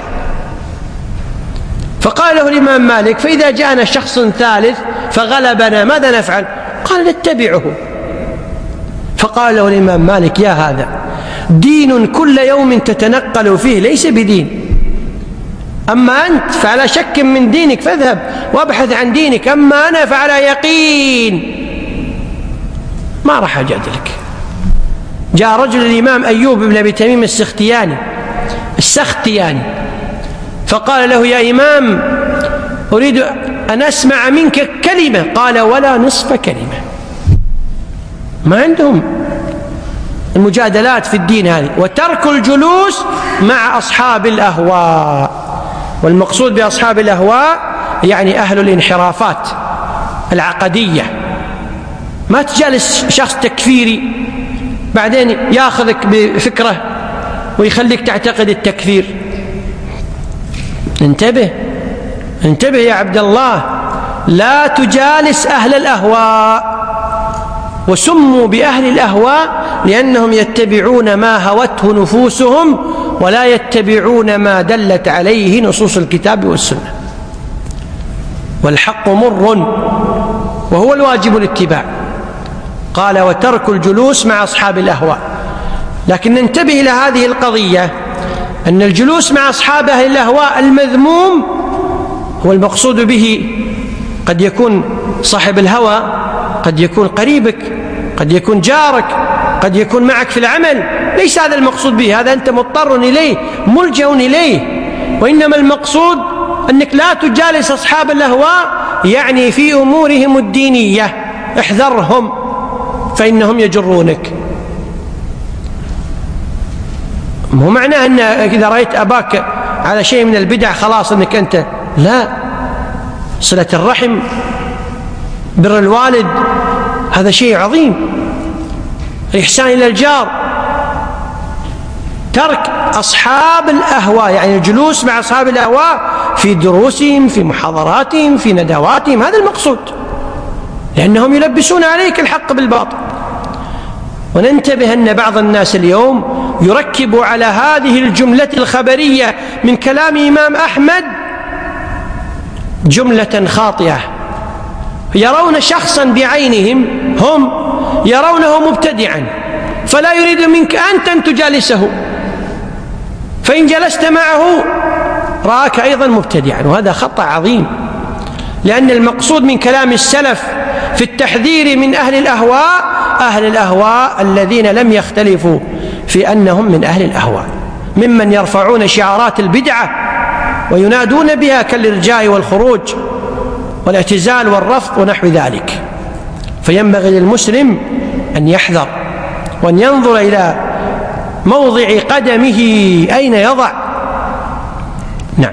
فقال له الإمام مالك: فإذا جاءنا شخص ثالث فغلبنا ماذا نفعل؟ قال: نتبعه. فقال له الإمام مالك: يا هذا دين كل يوم تتنقل فيه ليس بدين، أما أنت فعلى شك من دينك فاذهب وابحث عن دينك، أما أنا فعلى يقين ما راح أجادلك. جاء رجل الإمام أيوب بن أبي تميم السختياني السختياني فقال له: يا إمام، أريد أن أسمع منك كلمة. قال: ولا نصف كلمة. ما عندهم المجادلات في الدين هذه. وترك الجلوس مع أصحاب الأهواء، والمقصود بأصحاب الأهواء يعني أهل الانحرافات العقدية. ما تجالس شخص تكفيري بعدين يأخذك بفكرة ويخليك تعتقد التكفير. انتبه انتبه يا عبد الله، لا تجالس أهل الأهواء. وسموا بأهل الأهواء لأنهم يتبعون ما هوته نفوسهم ولا يتبعون ما دلت عليه نصوص الكتاب والسنة. والحق مر وهو الواجب الاتباع. قال: وترك الجلوس مع أصحاب الأهواء. لكن ننتبه إلى هذه القضية، أن الجلوس مع أصحاب أهل الأهواء المذموم هو المقصود به قد يكون صاحب الهوى، قد يكون قريبك، قد يكون جارك، قد يكون معك في العمل. ليس هذا المقصود به، هذا أنت مضطر إليه ملجأ إليه. وإنما المقصود أنك لا تجالس أصحاب الأهواء، يعني في أمورهم الدينية احذرهم. فإنهم يجرونك. مو معناه أن إذا رأيت أباك على شيء من البدع خلاص أنك أنت، لا، صلة الرحم، بر الوالد، هذا شيء عظيم، الإحسان إلى الجار، ترك أصحاب الأهواء، يعني الجلوس مع أصحاب الأهواء في دروسهم، في محاضراتهم، في ندواتهم، هذا المقصود، لأنهم يلبسون عليك الحق بالباطل. وننتبه أن بعض الناس اليوم يركب على هذه الجملة الخبرية من كلام إمام أحمد جملة خاطئة، يرون شخصا بعينهم، هم يرونه مبتدعا، فلا يريد منك أنت أن تجالسه، فإن جلست معه رآك أيضا مبتدعا، وهذا خطأ عظيم، لأن المقصود من كلام السلف في التحذير من أهل الأهواء أهل الأهواء الذين لم يختلفوا في أنهم من أهل الأهواء، ممن يرفعون شعارات البدعة وينادون بها كالإرجاء والخروج والاعتزال والرفض ونحو ذلك. فينبغي للمسلم أن يحذر وأن ينظر إلى موضع قدمه أين يضع. نعم.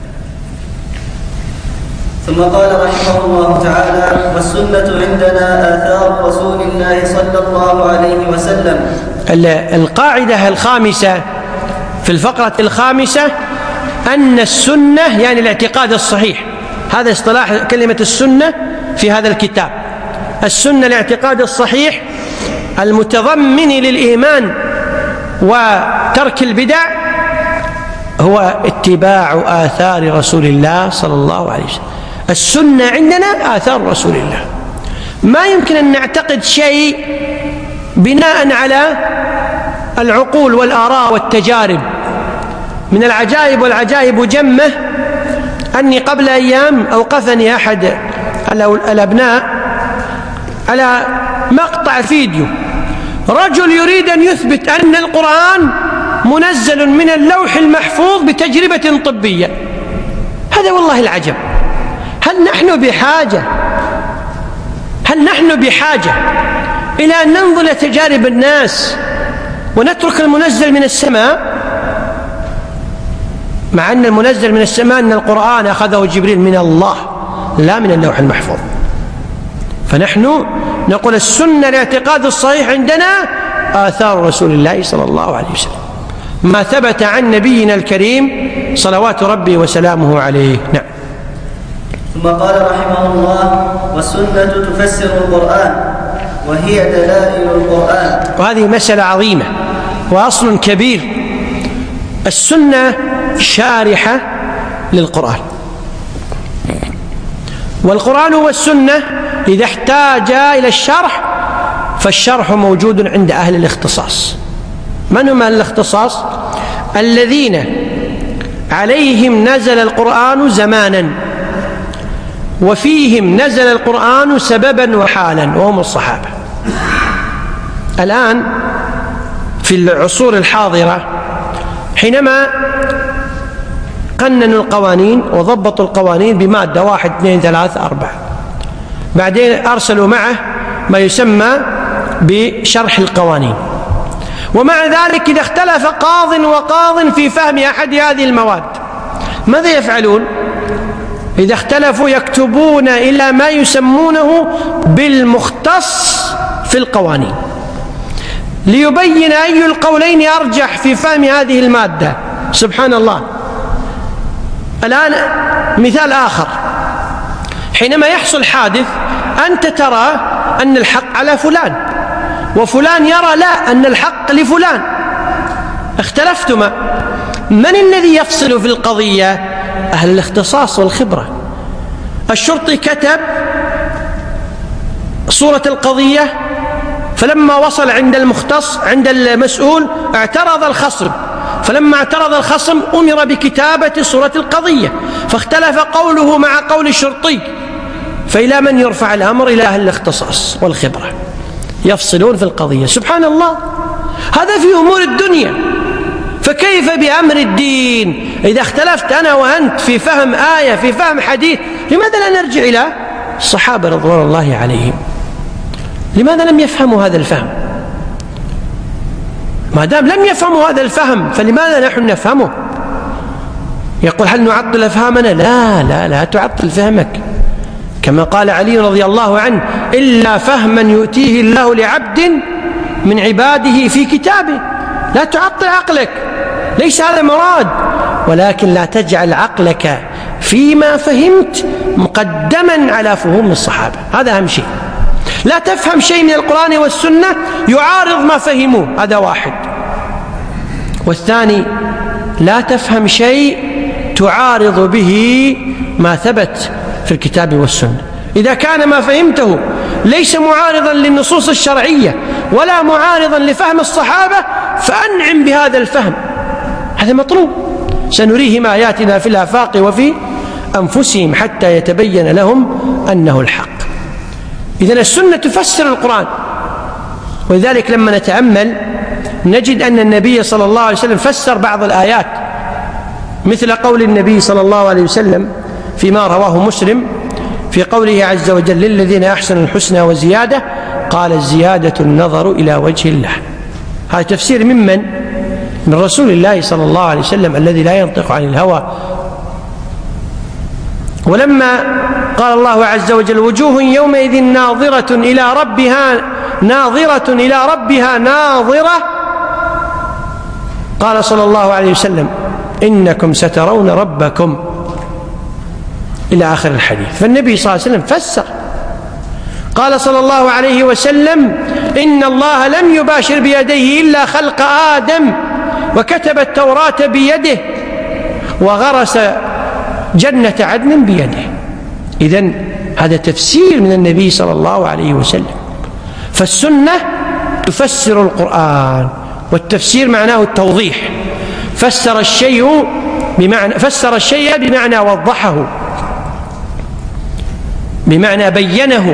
ثم قال رحمه الله تعالى: والسنة عندنا آثار رسول الله صلى الله عليه وسلم. القاعدة الخامسة في الفقرة الخامسة أن السنة يعني الاعتقاد الصحيح، هذا اصطلاح كلمة السنة في هذا الكتاب. السنة الاعتقاد الصحيح المتضمن للإيمان وترك البدع، هو اتباع آثار رسول الله صلى الله عليه وسلم. السنة عندنا آثار رسول الله، ما يمكن أن نعتقد شيء بناء على العقول والآراء والتجارب. من العجائب والعجائب جمة أني قبل أيام أوقفني أحد الأبناء على مقطع فيديو، رجل يريد أن يثبت أن القرآن منزل من اللوح المحفوظ بتجربة طبية. هذا والله العجب. هل نحن بحاجة هل نحن بحاجة إلى أن ننظر إلى تجارب الناس ونترك المنزل من السماء، مع أن المنزل من السماء أن القرآن أخذه جبريل من الله لا من اللوح المحفوظ؟ فنحن نقول السنة الاعتقاد الصحيح عندنا آثار رسول الله صلى الله عليه وسلم، ما ثبت عن نبينا الكريم صلوات ربي وسلامه عليه. نعم. ثم قال رحمه الله: والسنة تفسر القرآن وهي دلائل القرآن. وهذه مسألة عظيمة وأصل كبير. السنة شارحة للقرآن، والقرآن والسنة إذا احتاجا إلى الشرح فالشرح موجود عند أهل الاختصاص. من هم أهل الاختصاص؟ الذين عليهم نزل القرآن زمانا وفيهم نزل القرآن سببا وحالا، وهم الصحابة. الآن في العصور الحاضرة حينما قننوا القوانين وضبطوا القوانين بمادة واحد اثنين ثلاثة أربعة، بعدين أرسلوا معه ما يسمى بشرح القوانين، ومع ذلك إذا اختلف قاض وقاض في فهم أحد هذه المواد ماذا يفعلون؟ إذا اختلفوا يكتبون إلى ما يسمونه بالمختص في القوانين ليبين أي القولين أرجح في فهم هذه المادة. سبحان الله. الآن مثال آخر، حينما يحصل حادث أنت ترى أن الحق على فلان وفلان يرى لا أن الحق لفلان، اختلفتما، من الذي يفصل في القضية؟ أهل الاختصاص والخبرة. الشرطي كتب صورة القضية، فلما وصل عند المختص عند المسؤول اعترض الخصم، فلما اعترض الخصم أمر بكتابة صورة القضية، فاختلف قوله مع قول الشرطي، فإلى من يرفع الأمر؟ إلى أهل الاختصاص والخبرة، يفصلون في القضية. سبحان الله. هذا في أمور الدنيا، فكيف بأمر الدين؟ إذا اختلفت أنا وأنت في فهم آية في فهم حديث، لماذا لا نرجع إلى الصحابة رضوان الله عليهم؟ لماذا لم يفهموا هذا الفهم؟ ما دام لم يفهموا هذا الفهم فلماذا نحن نفهمه؟ يقول هل نعطل أفهامنا؟ لا لا لا تعطل فهمك، كما قال علي رضي الله عنه: إلا فهما يؤتيه الله لعبد من عباده في كتابه. لا تعطل عقلك، ليس هذا مراد، ولكن لا تجعل عقلك فيما فهمت مقدما على فهوم الصحابة، هذا أهم شيء. لا تفهم شيء من القرآن والسنة يعارض ما فهموه، هذا واحد. والثاني لا تفهم شيء تعارض به ما ثبت في الكتاب والسنة. إذا كان ما فهمته ليس معارضا للنصوص الشرعية ولا معارضا لفهم الصحابة فأنعم بهذا الفهم، هذا مطلوب. سنريهم آياتنا في الآفاق وفي أنفسهم حتى يتبين لهم أنه الحق. إذن السنة تفسر القرآن، ولذلك لما نتأمل نجد أن النبي صلى الله عليه وسلم فسر بعض الآيات، مثل قول النبي صلى الله عليه وسلم فيما رواه مسلم في قوله عز وجل: للذين أحسنوا الحسنى وزيادة، قال: الزيادة النظر إلى وجه الله. هذا تفسير ممن؟ من رسول الله صلى الله عليه وسلم الذي لا ينطق عن الهوى. ولما قال الله عز وجل: وجوه يومئذ ناظرة إلى ربها ناظرة إلى ربها ناظرة، قال صلى الله عليه وسلم: إنكم سترون ربكم، إلى آخر الحديث. فالنبي صلى الله عليه وسلم فسر، قال صلى الله عليه وسلم: إن الله لم يباشر بيديه إلا خلق آدم، وكتب التوراة بيده، وغرس جنة عدن بيده. إذن هذا تفسير من النبي صلى الله عليه وسلم. فالسنة تفسر القرآن، والتفسير معناه التوضيح. فسر الشيء بمعنى فسر الشيء بمعنى وضحه، بمعنى بينه،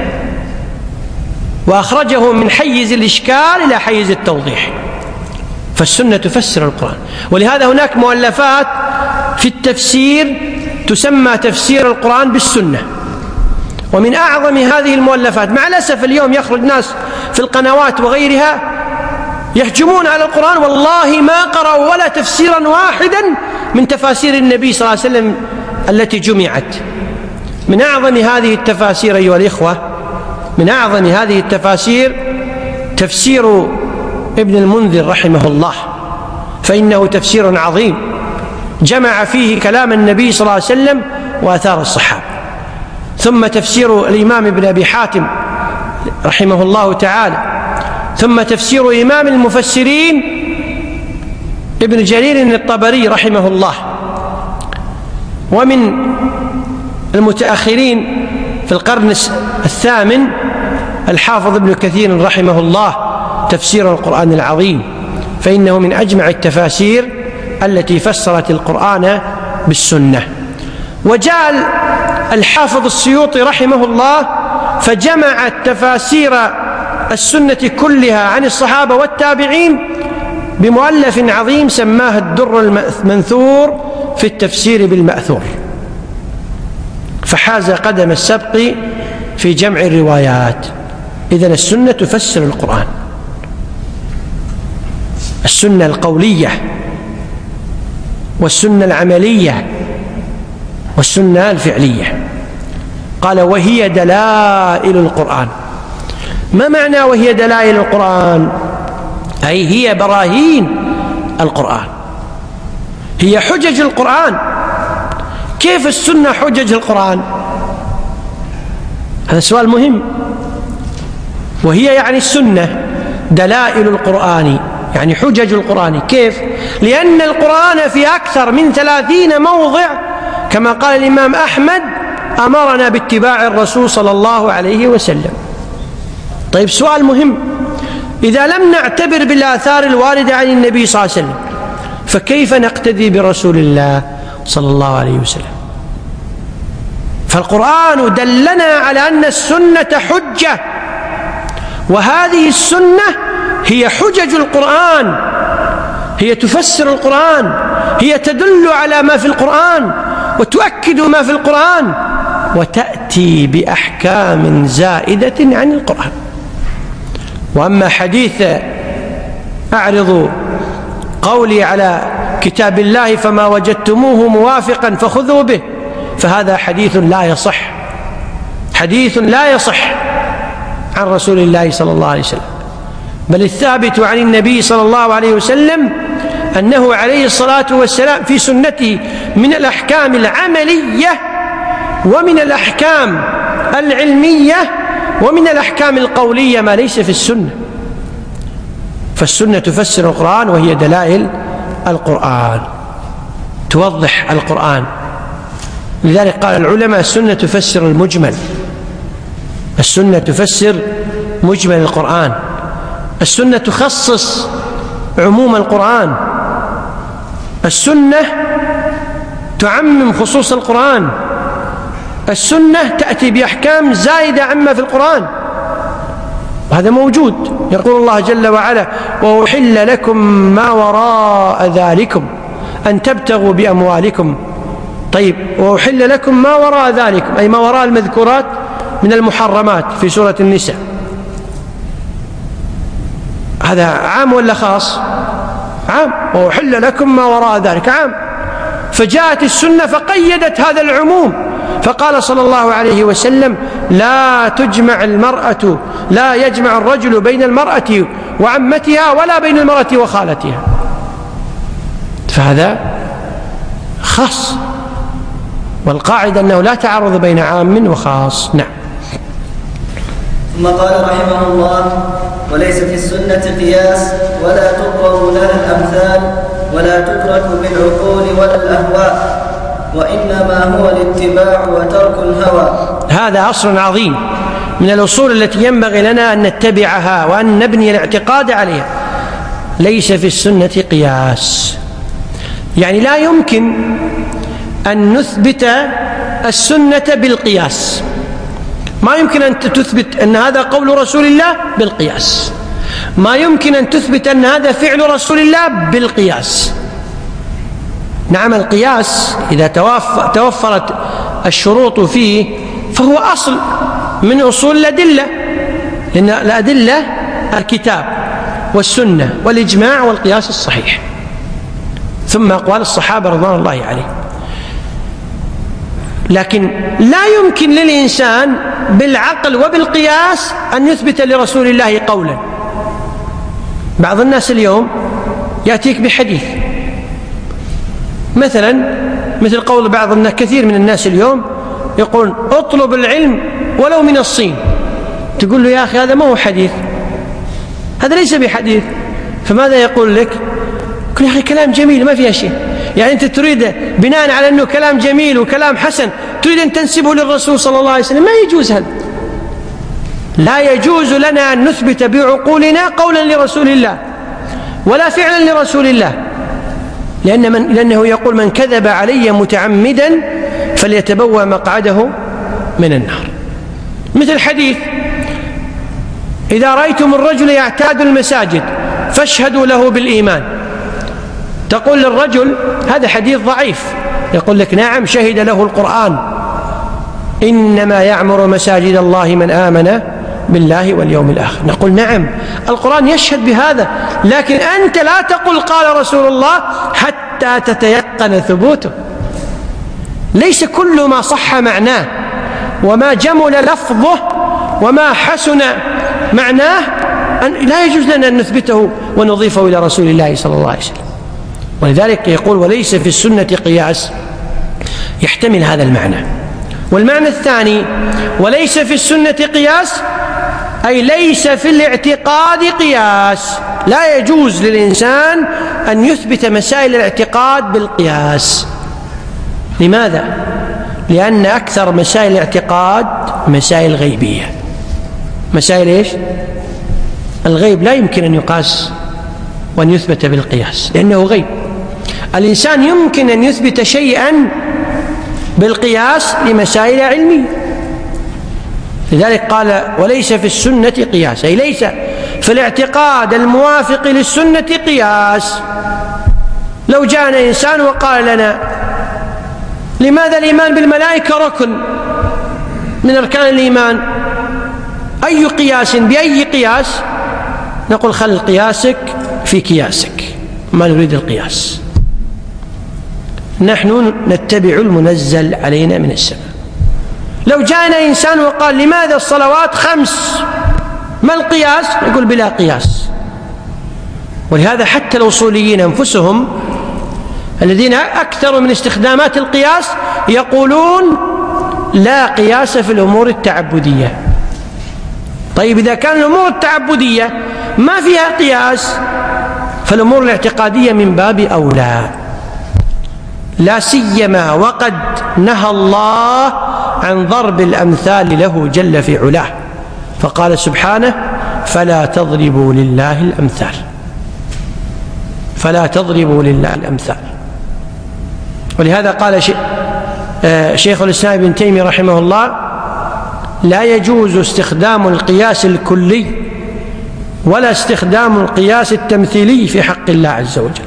وأخرجه من حيز الإشكال إلى حيز التوضيح. فالسنة تفسر القرآن، ولهذا هناك مؤلفات في التفسير تسمى تفسير القرآن بالسنة. ومن أعظم هذه المؤلفات، مع الأسف اليوم يخرج ناس في القنوات وغيرها يهجمون على القرآن، والله ما قرأوا ولا تفسيرا واحدا من تفاسير النبي صلى الله عليه وسلم التي جمعت. من أعظم هذه التفاسير أيها الإخوة، من أعظم هذه التفاسير تفسير ابن المنذر رحمه الله، فإنه تفسير عظيم جمع فيه كلام النبي صلى الله عليه وسلم وآثار الصحابة. ثم تفسير الإمام ابن أبي حاتم رحمه الله تعالى، ثم تفسير إمام المفسرين ابن جرير الطبري رحمه الله. ومن المتأخرين في القرن الثامن الحافظ ابن كثير رحمه الله تفسير القرآن العظيم، فإنه من أجمع التفاسير التي فسرت القرآن بالسنة. وجاء الحافظ السيوطي رحمه الله فجمع تفاسير السنة كلها عن الصحابة والتابعين بمؤلف عظيم سماه الدر المنثور في التفسير بالمأثور، فحاز قدم السبق في جمع الروايات. إذن السنة تفسر القرآن، السنة القولية والسنة العملية والسنة الفعلية. قال: وهي دلائل القرآن. ما معنى وهي دلائل القرآن؟ أي هي براهين القرآن، هي حجج القرآن. كيف السنة حجج القرآن؟ هذا سؤال مهم. وهي يعني السنة دلائل القرآن، يعني حجج القرآن. كيف؟ لأن القرآن في أكثر من ثلاثين موضع كما قال الإمام أحمد أمرنا باتباع الرسول صلى الله عليه وسلم. طيب سؤال مهم، إذا لم نعتبر بالآثار الواردة عن النبي صلى الله عليه وسلم فكيف نقتدي برسول الله صلى الله عليه وسلم؟ فالقرآن دلنا على أن السنة حجة، وهذه السنة هي حجج القرآن، هي تفسر القرآن، هي تدل على ما في القرآن وتؤكد ما في القرآن، وتأتي بأحكام زائدة عن القرآن. وأما حديث أعرضوا قولي على كتاب الله فما وجدتموه موافقا فخذوا به، فهذا حديث لا يصح، حديث لا يصح عن رسول الله صلى الله عليه وسلم. بل الثابت عن النبي صلى الله عليه وسلم أنه عليه الصلاة والسلام في سنته من الأحكام العملية ومن الأحكام العلمية ومن الأحكام القولية ما ليس في السنة. فالسنة تفسر القرآن، وهي دلائل القرآن توضح القرآن. لذلك قال العلماء السنة تفسر المجمل، السنة تفسر مجمل القرآن، السنة تخصص عموم القرآن، السنة تعمم خصوص القرآن، السنة تأتي بأحكام زائدة عما في القرآن، وهذا موجود. يقول الله جل وعلا: وأحل لكم ما وراء ذلكم أن تبتغوا بأموالكم. طيب، وأحل لكم ما وراء ذلكم أي ما وراء المذكورات من المحرمات في سورة النساء، هذا عام ولا خاص؟ عام. وأحل لكم ما وراء ذلك عام. فجاءت السنة فقيدت هذا العموم، فقال صلى الله عليه وسلم: لا تجمع المرأة لا يجمع الرجل بين المرأة وعمتها ولا بين المرأة وخالتها. فهذا خاص، والقاعدة أنه لا تعارض بين عام وخاص. نعم. ثم قال رحمه الله: وليس في السنة قياس ولا تضرب لها الأمثال ولا تدرك بالعقول ولا الأهواء، وإنما هو الاتباع وترك الهوى. هذا أصل عظيم من الأصول التي ينبغي لنا أن نتبعها وأن نبني الاعتقاد عليها. ليس في السنة قياس، يعني لا يمكن أن نثبت السنة بالقياس. ما يمكن أن تثبت أن هذا قول رسول الله بالقياس، ما يمكن أن تثبت أن هذا فعل رسول الله بالقياس. نعم، القياس إذا توفرت الشروط فيه فهو أصل من أصول الأدلة، لأن الأدلة الكتاب والسنة والإجماع والقياس الصحيح، ثم أقوال الصحابة رضوان الله عليهم. لكن لا يمكن للإنسان بالعقل وبالقياس أن يثبت لرسول الله قولا. بعض الناس اليوم يأتيك بحديث مثلا مثل قول بعض الناس، كثير من الناس اليوم يقول: اطلب العلم ولو من الصين. تقول له: يا أخي هذا ما هو حديث، هذا ليس بحديث. فماذا يقول لك؟ يقول: يا أخي كلام جميل ما فيها شيء. يعني أنت تريد بناء على أنه كلام جميل وكلام حسن تريد أن تنسبه للرسول صلى الله عليه وسلم؟ ما يجوز هذا. لا يجوز لنا أن نثبت بعقولنا قولا لرسول الله ولا فعلا لرسول الله، لأن من لأنه يقول: من كذب علي متعمدا فليتبوأ مقعده من النار. مثل حديث: إذا رأيتم الرجل يعتاد المساجد فاشهدوا له بالإيمان. تقول للرجل: هذا حديث ضعيف. يقول لك: نعم، شهد له القرآن: إنما يعمر مساجد الله من آمن بالله واليوم الآخر. نقول: نعم، القرآن يشهد بهذا، لكن أنت لا تقل قال رسول الله حتى تتيقن ثبوته. ليس كل ما صح معناه وما جمل لفظه وما حسن معناه أن لا يجوز لنا أن نثبته ونضيفه إلى رسول الله صلى الله عليه وسلم. ولذلك يقول: وليس في السنة قياس، يحتمل هذا المعنى. والمعنى الثاني: وليس في السنة قياس أي ليس في الاعتقاد قياس. لا يجوز للإنسان أن يثبت مسائل الاعتقاد بالقياس. لماذا؟ لأن أكثر مسائل الاعتقاد مسائل غيبية. مسائل إيش؟ الغيب لا يمكن أن يقاس وأن يثبت بالقياس لأنه غيب. الإنسان يمكن أن يثبت شيئا بالقياس لمسائل علمية. لذلك قال: وليس في السنة قياس، أي ليس في الاعتقاد الموافق للسنة قياس. لو جاءنا إنسان وقال لنا: لماذا الإيمان بالملائكة ركن من أركان الإيمان؟ أي قياس؟ بأي قياس؟ نقول خل قياسك في كياسك، ما نريد القياس، نحن نتبع المنزل علينا من السماء. لو جاءنا إنسان وقال لماذا الصلوات خمس، ما القياس؟ نقول بلا قياس. ولهذا حتى الأصوليين أنفسهم الذين أكثروا من استخدامات القياس يقولون لا قياس في الأمور التعبدية. طيب إذا كان الأمور التعبدية ما فيها قياس فالأمور الاعتقادية من باب أولى، لا سيما وقد نهى الله عن ضرب الأمثال له جل في علاه، فقال سبحانه فلا تضربوا لله الأمثال، فلا تضربوا لله الأمثال. ولهذا قال شيخ الإسلام ابن تيمية رحمه الله لا يجوز استخدام القياس الكلي ولا استخدام القياس التمثيلي في حق الله عز وجل،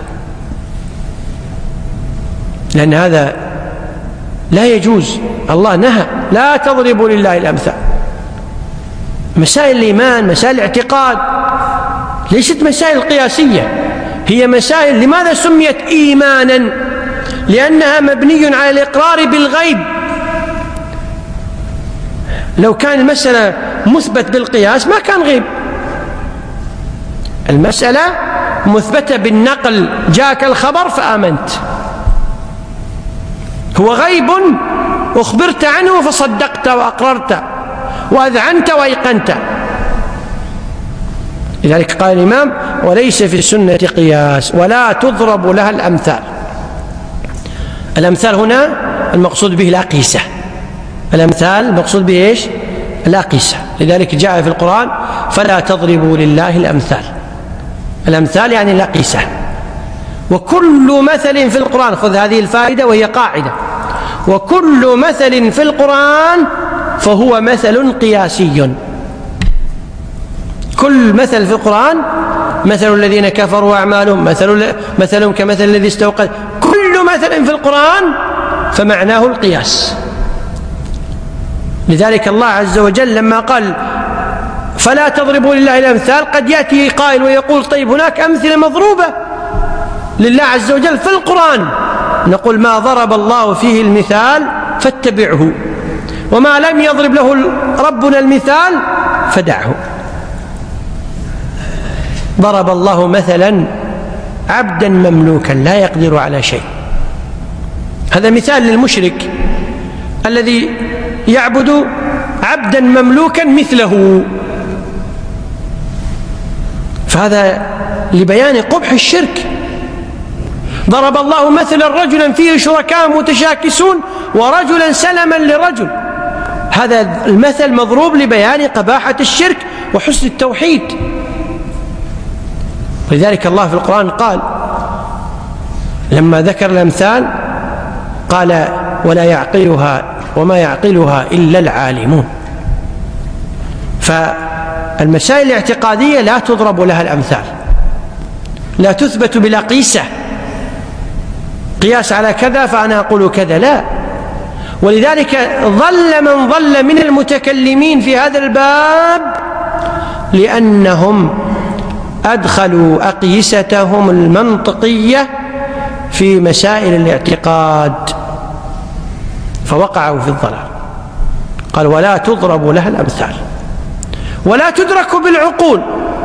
لأن هذا لا يجوز. الله نهى لا تضربوا لله الأمثال. مسائل الإيمان، مسائل الاعتقاد ليست مسائل قياسية، هي مسائل. لماذا سميت إيمانا؟ لأنها مبني على الإقرار بالغيب. لو كان المسألة مثبت بالقياس ما كان غيب، المسألة مثبتة بالنقل، جاءك الخبر فآمنت، هو غيب أخبرت عنه فصدقت وأقررت وأذعنت وأيقنت. لذلك قال الإمام وليس في السنة قياس ولا تضرب لها الأمثال. الأمثال هنا المقصود به الأقيسة، الأمثال المقصود به إيش؟ الأقيسة. لذلك جاء في القرآن فلا تضربوا لله الأمثال، الأمثال يعني الأقيسة. وكل مثل في القرآن، خذ هذه الفائدة وهي قاعدة، وكل مثل في القرآن فهو مثل قياسي. كل مثل في القرآن، مثل الذين كفروا أعمالهم مثل مثلهم كمثل الذي استوقد، كل مثل في القرآن فمعناه القياس. لذلك الله عز وجل لما قال فلا تضربوا لله الأمثال قد يأتي قائل ويقول طيب هناك أمثلة مضروبة لله عز وجل في القرآن، نقول ما ضرب الله فيه المثال فاتبعه، وما لم يضرب له ربنا المثال فدعه. ضرب الله مثلا عبدا مملوكا لا يقدر على شيء، هذا مثال للمشرك الذي يعبد عبدا مملوكا مثله، فهذا لبيان قبح الشرك. ضرب الله مثلا رجلا فيه شركاء متشاكسون ورجلا سلما لرجل، هذا المثل مضروب لبيان قباحة الشرك وحسن التوحيد. لذلك الله في القرآن قال لما ذكر الأمثال قال ولا يعقلها وما يعقلها إلا العالمون. فالمسائل الاعتقادية لا تضرب لها الأمثال، لا تثبت بالأقيسة، قياس على كذا فأنا أقول كذا، لا. ولذلك ظل من ظل من المتكلمين في هذا الباب لأنهم أدخلوا أقيستهم المنطقية في مسائل الاعتقاد فوقعوا في الضلال. قال ولا تضرب لها الأمثال ولا تدرك بالعقول.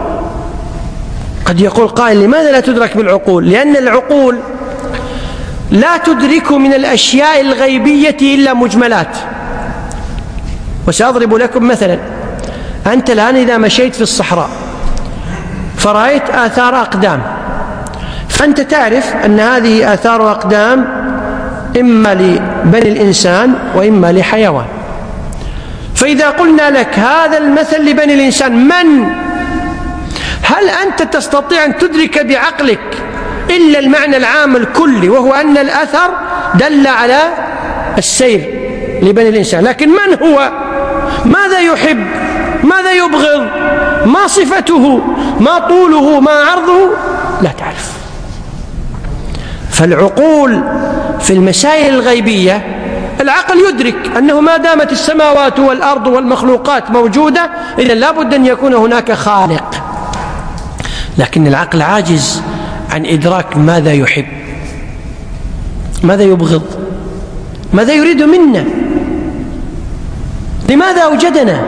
قد يقول قائل لماذا لا تدرك بالعقول؟ لأن العقول لا تدرك من الأشياء الغيبية إلا مجملات. وسأضرب لكم مثلا، أنت الآن إذا مشيت في الصحراء فرأيت آثار أقدام، فأنت تعرف أن هذه آثار أقدام إما لبني الإنسان وإما لحيوان. فإذا قلنا لك هذا المثل لبني الإنسان من؟ هل أنت تستطيع أن تدرك بعقلك إلا المعنى العام الكلي، وهو أن الأثر دل على السير لبني الإنسان، لكن من هو؟ ماذا يحب؟ ماذا يبغض؟ ما صفته؟ ما طوله؟ ما عرضه؟ لا تعرف. فالعقول في المسائل الغيبية العقل يدرك أنه ما دامت السماوات والأرض والمخلوقات موجودة إذن لا بد أن يكون هناك خالق. لكن العقل عاجز عن إدراك ماذا يحب، ماذا يبغض، ماذا يريد منا، لماذا أوجدنا،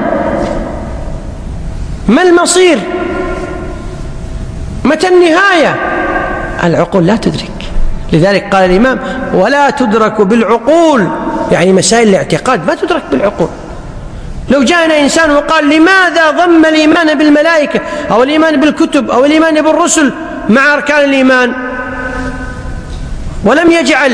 ما المصير، متى النهاية. العقول لا تدرك. لذلك قال الإمام: ولا تدرك بالعقول، يعني مسائل الاعتقاد ما تدرك بالعقول. لو جاءنا إنسان وقال: لماذا ضم الإيمان بالملائكة أو الإيمان بالكتب أو الإيمان بالرسل مع أركان الإيمان، ولم يجعل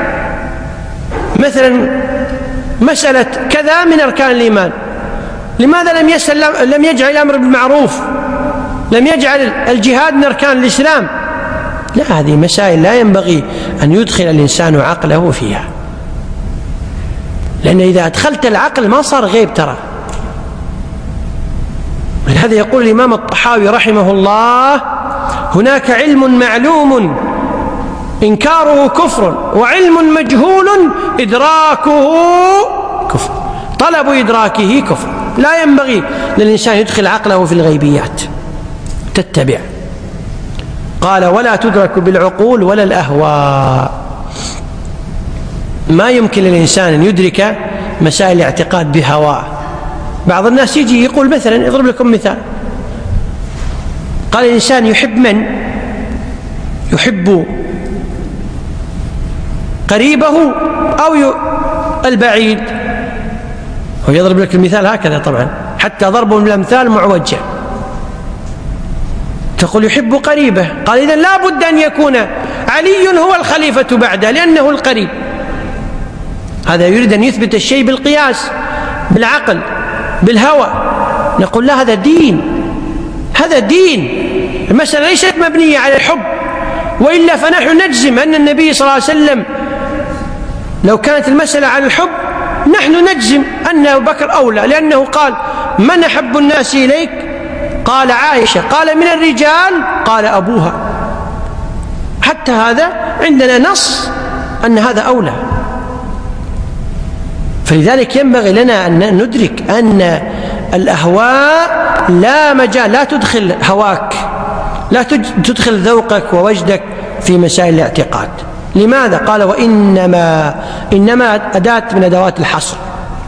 مثلا مسألة كذا من أركان الإيمان، لماذا لم يسأل لم يجعل الأمر بالمعروف، لم يجعل الجهاد من أركان الإسلام؟ لا، هذه مسائل لا ينبغي أن يدخل الإنسان عقله فيها، لأن إذا أدخلت العقل ما صار غيب ترى. ولهذا يقول الإمام الطحاوي رحمه الله: هناك علم معلوم إنكاره كفر، وعلم مجهول إدراكه كفر، طلب إدراكه كفر. لا ينبغي للإنسان يدخل عقله في الغيبيات تتبع. قال: ولا تدرك بالعقول ولا الأهواء. ما يمكن للإنسان أن يدرك مسائل الاعتقاد بهواه. بعض الناس يجي يقول مثلا، اضرب لكم مثال، قال الإنسان يحب من؟ يحب قريبه أو البعيد. هو يضرب لك المثال هكذا طبعا، حتى ضربه من الأمثال معوجة. تقول يحب قريبه، قال إذن لا بد أن يكون علي هو الخليفة بعده لأنه القريب. هذا يريد أن يثبت الشيء بالقياس، بالعقل، بالهوى. نقول لا، هذا دين، هذا دين. المسألة ليست مبنية على الحب، وإلا فنحن نجزم أن النبي صلى الله عليه وسلم لو كانت المسألة على الحب نحن نجزم أن أبو بكر أولى، لأنه قال: من أحب الناس إليك؟ قال عائشة. قال: من الرجال؟ قال أبوها. حتى هذا عندنا نص أن هذا أولى. فلذلك ينبغي لنا أن ندرك أن الأهواء لا مجال، لا تدخل هواك، لا تدخل ذوقك ووجدك في مسائل الاعتقاد. لماذا؟ قال: وإنما إنما أداة من أدوات الحصر.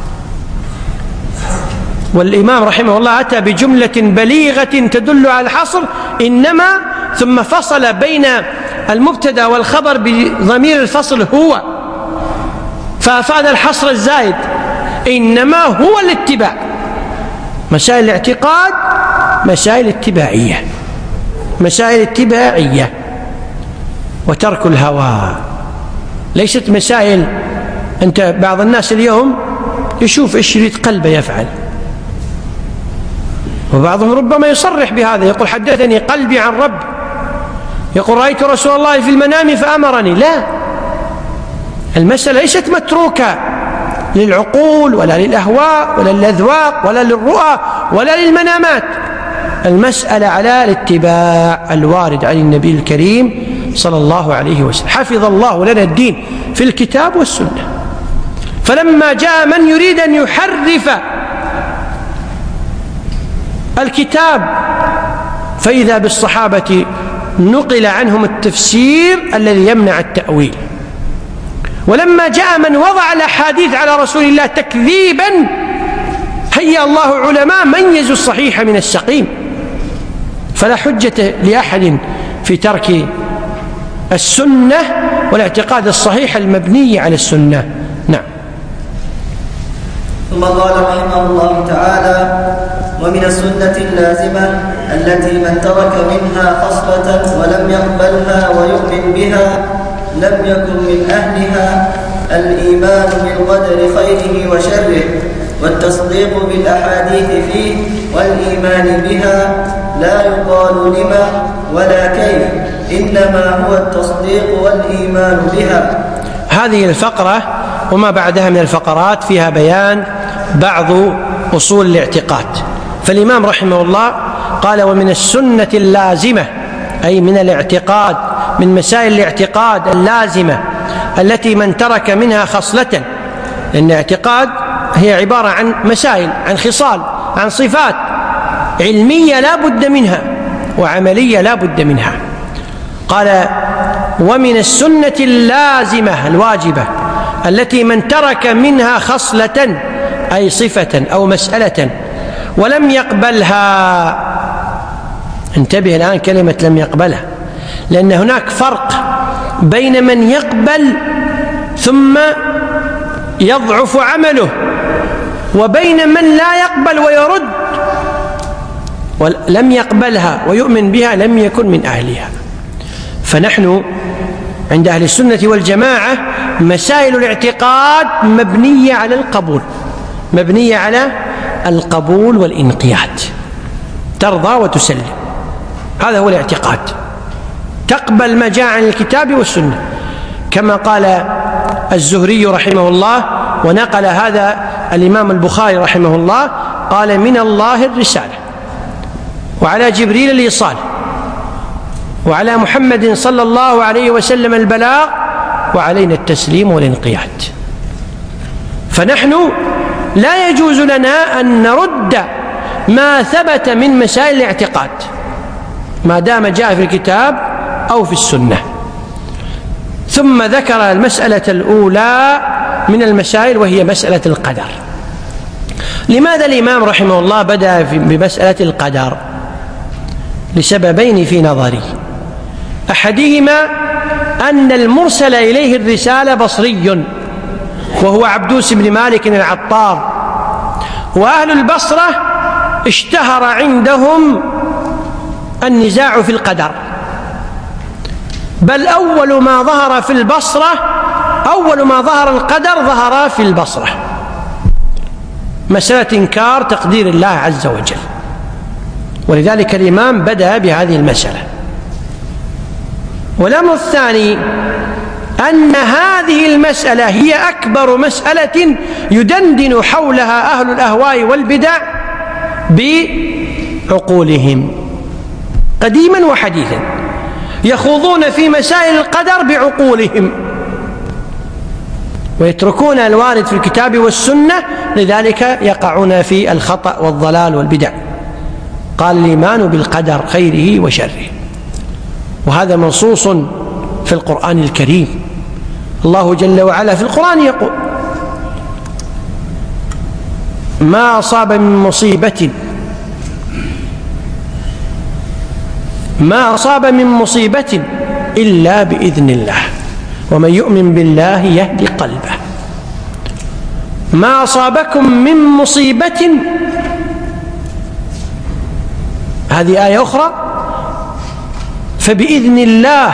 والإمام رحمه الله أتى بجملة بليغة تدل على الحصر، إنما، ثم فصل بين المبتدأ والخبر بضمير الفصل هو، فأفاد الحصر الزائد. إنما هو الاتباع. مسائل الاعتقاد مسائل اتباعية، مسائل اتباعية، وترك الهوى. ليست مسائل أنت بعض الناس اليوم يشوف إيش يريد قلبه يفعل، وبعضهم ربما يصرح بهذا، يقول: حدثني قلبي عن رب، يقول: رأيت رسول الله في المنام فأمرني. لا، المسألة ليست متروكة للعقول ولا للأهواء ولا للأذواق ولا للرؤى ولا للمنامات. المسألة على الاتباع الوارد عن النبي الكريم صلى الله عليه وسلم. حفظ الله لنا الدين في الكتاب والسنة. فلما جاء من يريد أن يحرف الكتاب فإذا بالصحابة نقل عنهم التفسير الذي يمنع التأويل. ولما جاء من وضع الأحاديث على رسول الله تكذيبا هيأ الله علماء ميزوا الصحيح من السقيم. فلا حجة لأحد في ترك السنة والاعتقاد الصحيح المبني على السنة. نعم. ثم قال رحمه الله تعالى: ومن السنة اللازمة التي من ترك منها خصلة ولم يقبلها ويؤمن بها لم يكن من أهلها الإيمان بالقدر خيره وشره، والتصديق بالأحاديث فيه والإيمان بها، لا يقال لما ولا كيف، إنما هو التصديق والإيمان بها. هذه الفقرة وما بعدها من الفقرات فيها بيان بعض أصول الاعتقاد. فالإمام رحمه الله قال: ومن السنة اللازمة، أي من الاعتقاد، من مسائل الاعتقاد اللازمة التي من ترك منها خصلة، لأن الاعتقاد هي عبارة عن مسائل، عن خصال، عن صفات علمية لا بد منها، وعملية لا بد منها. قال: ومن السنة اللازمة الواجبة التي من ترك منها خصلة أي صفة أو مسألة ولم يقبلها. انتبه الآن كلمة لم يقبلها، لأن هناك فرق بين من يقبل ثم يضعف عمله وبين من لا يقبل ويرد. ولم يقبلها ويؤمن بها لم يكن من أهلها. فنحن عند أهل السنة والجماعة مسائل الاعتقاد مبنية على القبول، مبنية على القبول والإنقياد، ترضى وتسلم، هذا هو الاعتقاد، تقبل ما جاء عن الكتاب والسنة. كما قال الزهري رحمه الله، ونقل هذا الإمام البخاري رحمه الله، قال: من الله الرسالة، وعلى جبريل الإيصال، وعلى محمد صلى الله عليه وسلم البلاغ، وعلينا التسليم والانقياد. فنحن لا يجوز لنا أن نرد ما ثبت من مسائل الاعتقاد ما دام جاء في الكتاب أو في السنة. ثم ذكر المسألة الأولى من المسائل وهي مسألة القدر. لماذا الإمام رحمه الله بدأ بمسألة القدر؟ لسببين في نظري. أحدهما أن المرسل إليه الرسالة بصري وهو عبدوس بن مالك العطار، وأهل البصرة اشتهر عندهم النزاع في القدر، بل أول ما ظهر في البصرة أول ما ظهر القدر ظهر في البصرة، مسألة إنكار تقدير الله عز وجل. ولذلك الإمام بدأ بهذه المسألة. والأمر الثاني أن هذه المسألة هي أكبر مسألة يدندن حولها أهل الأهواء والبدع بعقولهم قديما وحديثا، يخوضون في مسائل القدر بعقولهم ويتركون الوارد في الكتاب والسنة، لذلك يقعون في الخطأ والضلال والبدع. قال: الإيمان بالقدر خيره وشره، وهذا منصوص في القرآن الكريم. الله جل وعلا في القرآن يقول: ما أصاب من مصيبة ما أصاب من مصيبة إلا بإذن الله، ومن يؤمن بالله يهدي قلبه. ما أصابكم من مصيبة، هذه آية أخرى، فبإذن الله.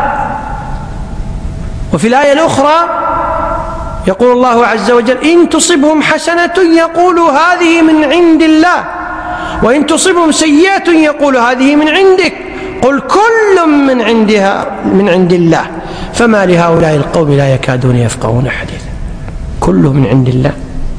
وفي الآية الأخرى يقول الله عز وجل: إن تصبهم حسنة يقولوا هذه من عند الله، وإن تصبهم سيئة يقولوا هذه من عندك، قل كل من عندها من عند الله فما لهؤلاء القوم لا يكادون يفقهون حديثا. كله من عند الله،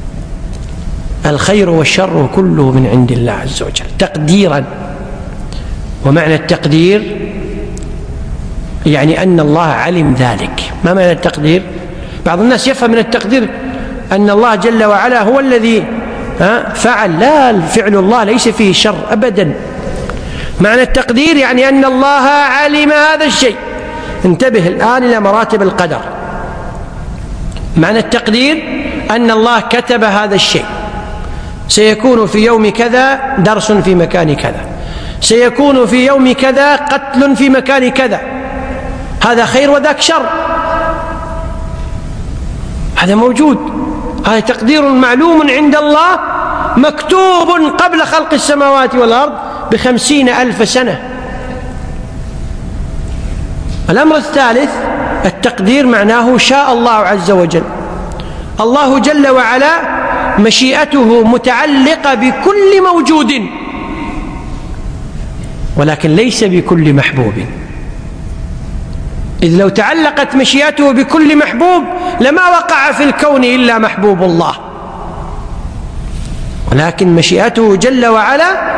الخير والشر كله من عند الله عز وجل تقديرا. ومعنى التقدير يعني أن الله علم ذلك. ما معنى التقدير؟ بعض الناس يفهم من التقدير أن الله جل وعلا هو الذي فعل. لا، فعل الله ليس فيه شر أبدا. معنى التقدير يعني أن الله علم هذا الشيء. انتبه الآن إلى مراتب القدر. معنى التقدير أن الله كتب هذا الشيء، سيكون في يوم كذا درس في مكان كذا، سيكون في يوم كذا قتل في مكان كذا، هذا خير وذاك شر، هذا موجود، هذا تقدير معلوم عند الله مكتوب قبل خلق السماوات والأرض بخمسين ألف سنة. الأمر الثالث التقدير معناه شاء الله عز وجل. الله جل وعلا مشيئته متعلقة بكل موجود، ولكن ليس بكل محبوب. إذ لو تعلقت مشيئته بكل محبوب لما وقع في الكون إلا محبوب الله، ولكن مشيئته جل وعلا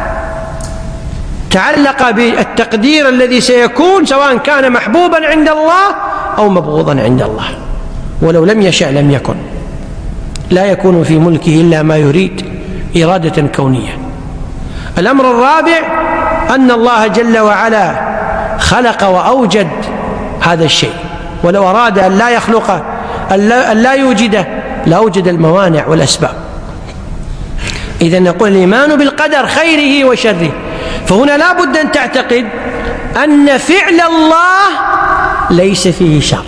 تعلق بالتقدير الذي سيكون، سواء كان محبوبا عند الله أو مبغوضا عند الله، ولو لم يشأ لم يكن. لا يكون في ملكه إلا ما يريد إرادة كونية. الأمر الرابع أن الله جل وعلا خلق وأوجد هذا الشيء، ولو أراد أن لا يخلقه أن لا يوجده لأوجد الموانع والأسباب. إذن نقول الإيمان بالقدر خيره وشره. فهنا لا بد أن تعتقد أن فعل الله ليس فيه شر،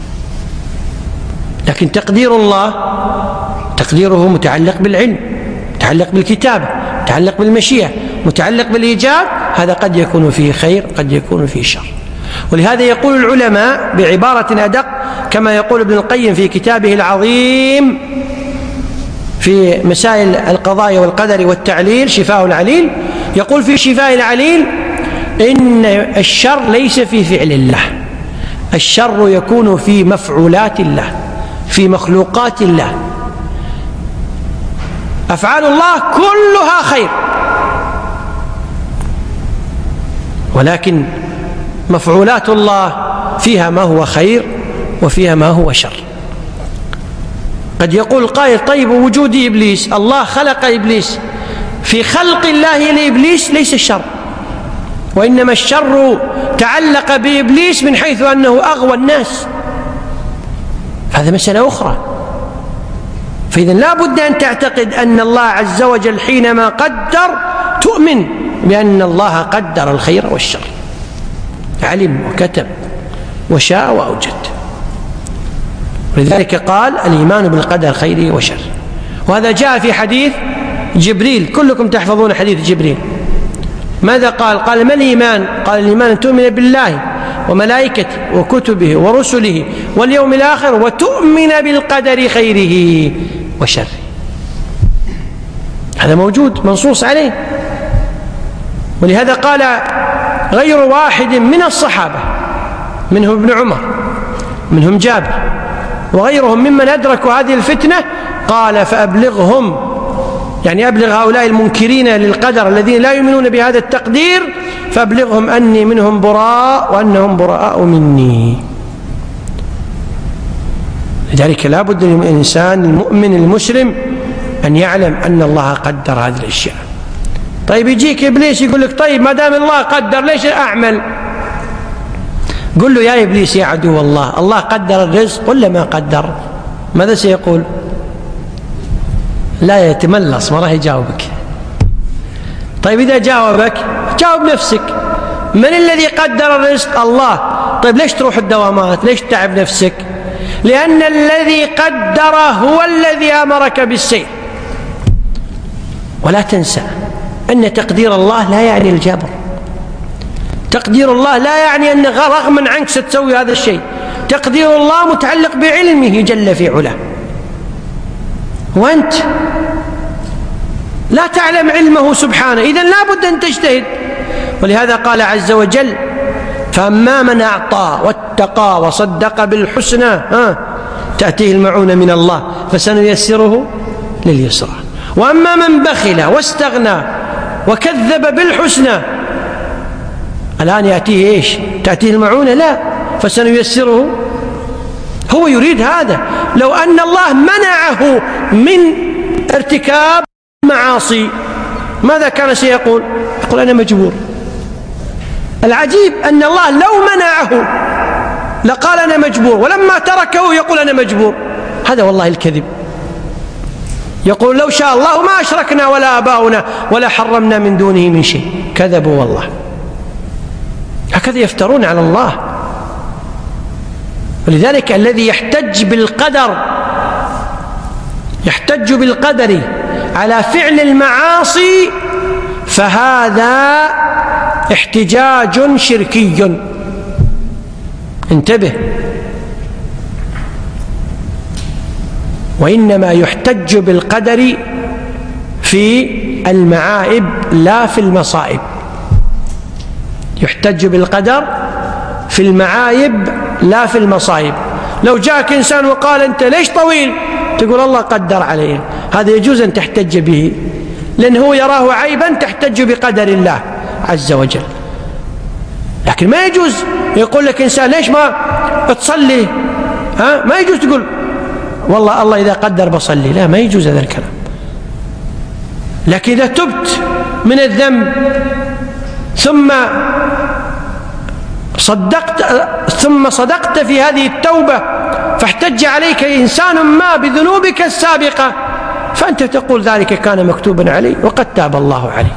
لكن تقدير الله تقديره متعلق بالعلم، متعلق بالكتابة، متعلق بالمشيئة، متعلق بالإيجاب. هذا قد يكون فيه خير، قد يكون فيه شر. ولهذا يقول العلماء بعبارة أدق كما يقول ابن القيم في كتابه العظيم في مسائل القضاء والقدر والتعليل شفاء العليل، يقول في شفاء العليل إن الشر ليس في فعل الله، الشر يكون في مفعولات الله، في مخلوقات الله. أفعال الله كلها خير، ولكن مفعولات الله فيها ما هو خير وفيها ما هو شر. قد يقول قائل طيب وجود إبليس، الله خلق إبليس، في خلق الله لإبليس ليس الشر، وإنما الشر تعلق بإبليس من حيث أنه أغوى الناس، هذا مسألة أخرى. فإذا لا بد أن تعتقد أن الله عز وجل حينما قدر تؤمن بأن الله قدر الخير والشر، علم وكتب وشاء وأوجد. ولذلك قال الإيمان بالقدر خيره وشره. وهذا جاء في حديث جبريل، كلكم تحفظون حديث جبريل. ماذا قال؟ قال ما الإيمان؟ قال الإيمان أن تؤمن بالله وملائكته وكتبه ورسله واليوم الآخر وتؤمن بالقدر خيره وشره. هذا موجود منصوص عليه. ولهذا قال غير واحد من الصحابة، منهم ابن عمر، منهم جابر، وغيرهم ممن أدركوا هذه الفتنة، قال فأبلغهم، يعني أبلغ هؤلاء المنكرين للقدر الذين لا يؤمنون بهذا التقدير، فأبلغهم أني منهم براء وأنهم براء مني. لذلك لا بد للإنسان المؤمن المسلم أن يعلم أن الله قدر هذه الأشياء. طيب يجيك إبليس يقول لك طيب ما دام الله قدر ليش أعمل؟ قل له يا إبليس يا عدو الله، الله قدر الرزق ولا ما قدر؟ ماذا سيقول؟ لا يتملص، ما راح يجاوبك. طيب إذا جاوبك جاوب نفسك، من الذي قدر الرزق؟ الله. طيب ليش تروح الدوامات؟ ليش تعب نفسك؟ لأن الذي قدر هو الذي أمرك بالسير. ولا تنسى أن تقدير الله لا يعني الجبر، تقدير الله لا يعني أن رغما عنك ستسوي هذا الشيء. تقدير الله متعلق بعلمه جل في علاه، وأنت لا تعلم علمه سبحانه، إذن لا بد أن تجتهد. ولهذا قال عز وجل فأما من أعطى واتقى وصدق بالحسنى ها تأتيه المعونة من الله فسنيسره لليسرى، وأما من بخل واستغنى وكذب بالحسنى الآن يأتيه إيش؟ تأتيه المعونة؟ لا، فسنيسره. هو يريد هذا. لو أن الله منعه من ارتكاب معاصي ماذا كان سيقول؟ يقول أنا مجبور. العجيب أن الله لو منعه لقال أنا مجبور، ولما تركه يقول أنا مجبور. هذا والله الكذب. يقول لو شاء الله ما أشركنا ولا آباؤنا ولا حرمنا من دونه من شيء. كذبوا والله، هكذا يفترون على الله. ولذلك الذي يحتج بالقدر يحتج بالقدر على فعل المعاصي فهذا احتجاج شركي. انتبه. وإنما يحتج بالقدر في المعائب لا في المصائب. يحتج بالقدر في المعايب لا في المصائب. لو جاءك إنسان وقال أنت ليش طويل؟ تقول الله قدر عليه، هذا يجوز أن تحتج به، لأنه يراه عيبا تحتج بقدر الله عز وجل. لكن ما يجوز يقول لك إنسان ليش ما تصلي؟ ها؟ ما يجوز تقول والله الله إذا قدر بصلي، لا، ما يجوز هذا الكلام. لكن إذا تبت من الذنب ثم صدقت ثم صدقت في هذه التوبة فاحتج عليك إنسان ما بذنوبك السابقة، فأنت تقول ذلك كان مكتوبا علي وقد تاب الله عليه.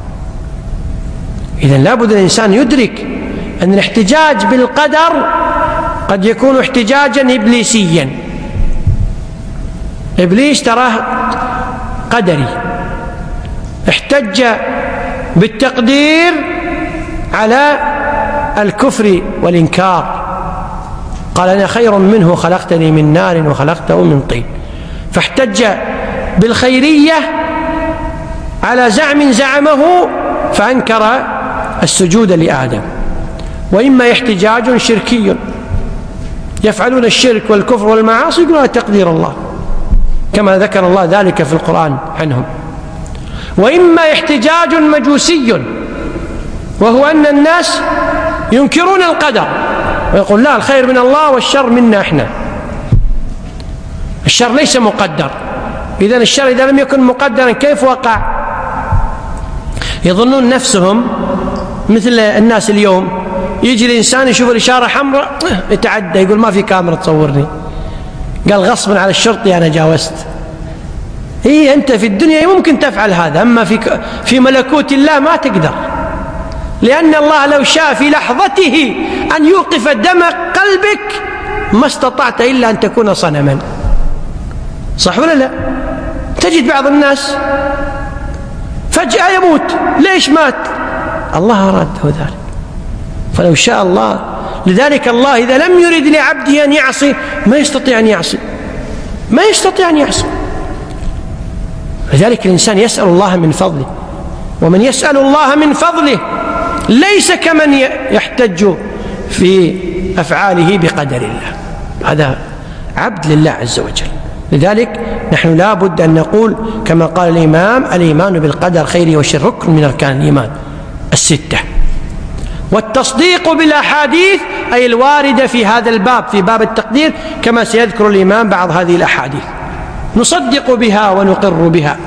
إذن لابد الإنسان يدرك أن الاحتجاج بالقدر قد يكون احتجاجا إبليسيا. إبليس تراه قدري، احتج بالتقدير على الكفر والإنكار، قال أنا خير منه خلقتني من نار وخلقته من طين، فاحتج بالخيرية على زعم زعمه فأنكر السجود لآدم. وإما احتجاج شركي، يفعلون الشرك والكفر والمعاصي يقولون تقدير الله كما ذكر الله ذلك في القرآن عنهم. وإما احتجاج مجوسي، وهو أن الناس ينكرون القدر ويقول لا، الخير من الله والشر منا احنا، الشر ليس مقدر. إذن الشر إذا لم يكن مقدرا كيف وقع؟ يظنون نفسهم مثل الناس اليوم، يجي الإنسان يشوف الإشارة حمراء يتعدى، يقول ما في كاميرا تصورني، قال غصبا على الشرطي أنا جاوزت. هي أنت في الدنيا ممكن تفعل هذا، أما في في ملكوت الله ما تقدر، لأن الله لو شاء في لحظته أن يوقف دم قلبك ما استطعت إلا أن تكون صنما. صح ولا لا؟ تجد بعض الناس فجأة يموت، ليش مات؟ الله أراده ذلك، فلو شاء الله. لذلك الله إذا لم يرد لعبده أن يعصي ما يستطيع أن يعصي، ما يستطيع أن يعصي. لذلك الإنسان يسأل الله من فضله، ومن يسأل الله من فضله ليس كمن يحتج في أفعاله بقدر الله، هذا عبد لله عز وجل. لذلك نحن لا بد أن نقول كما قال الإمام: الإيمان بالقدر خيره وشره ركن من أركان الإيمان الستة. والتصديق بالأحاديث أي الواردة في هذا الباب، في باب التقدير، كما سيذكر الإمام بعض هذه الأحاديث نصدق بها ونقر بها،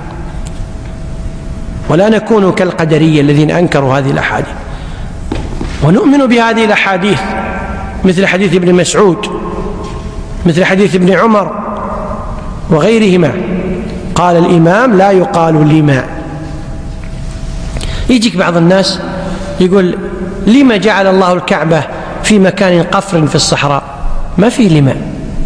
ولا نكون كالقدرية الذين أنكروا هذه الأحاديث. ونؤمن بهذه الأحاديث مثل حديث ابن مسعود، مثل حديث ابن عمر وغيرهما. قال الإمام: لا يقال لما. يجيك بعض الناس يقول: لما جعل الله الكعبة في مكان قفر في الصحراء؟ ما فيه لما،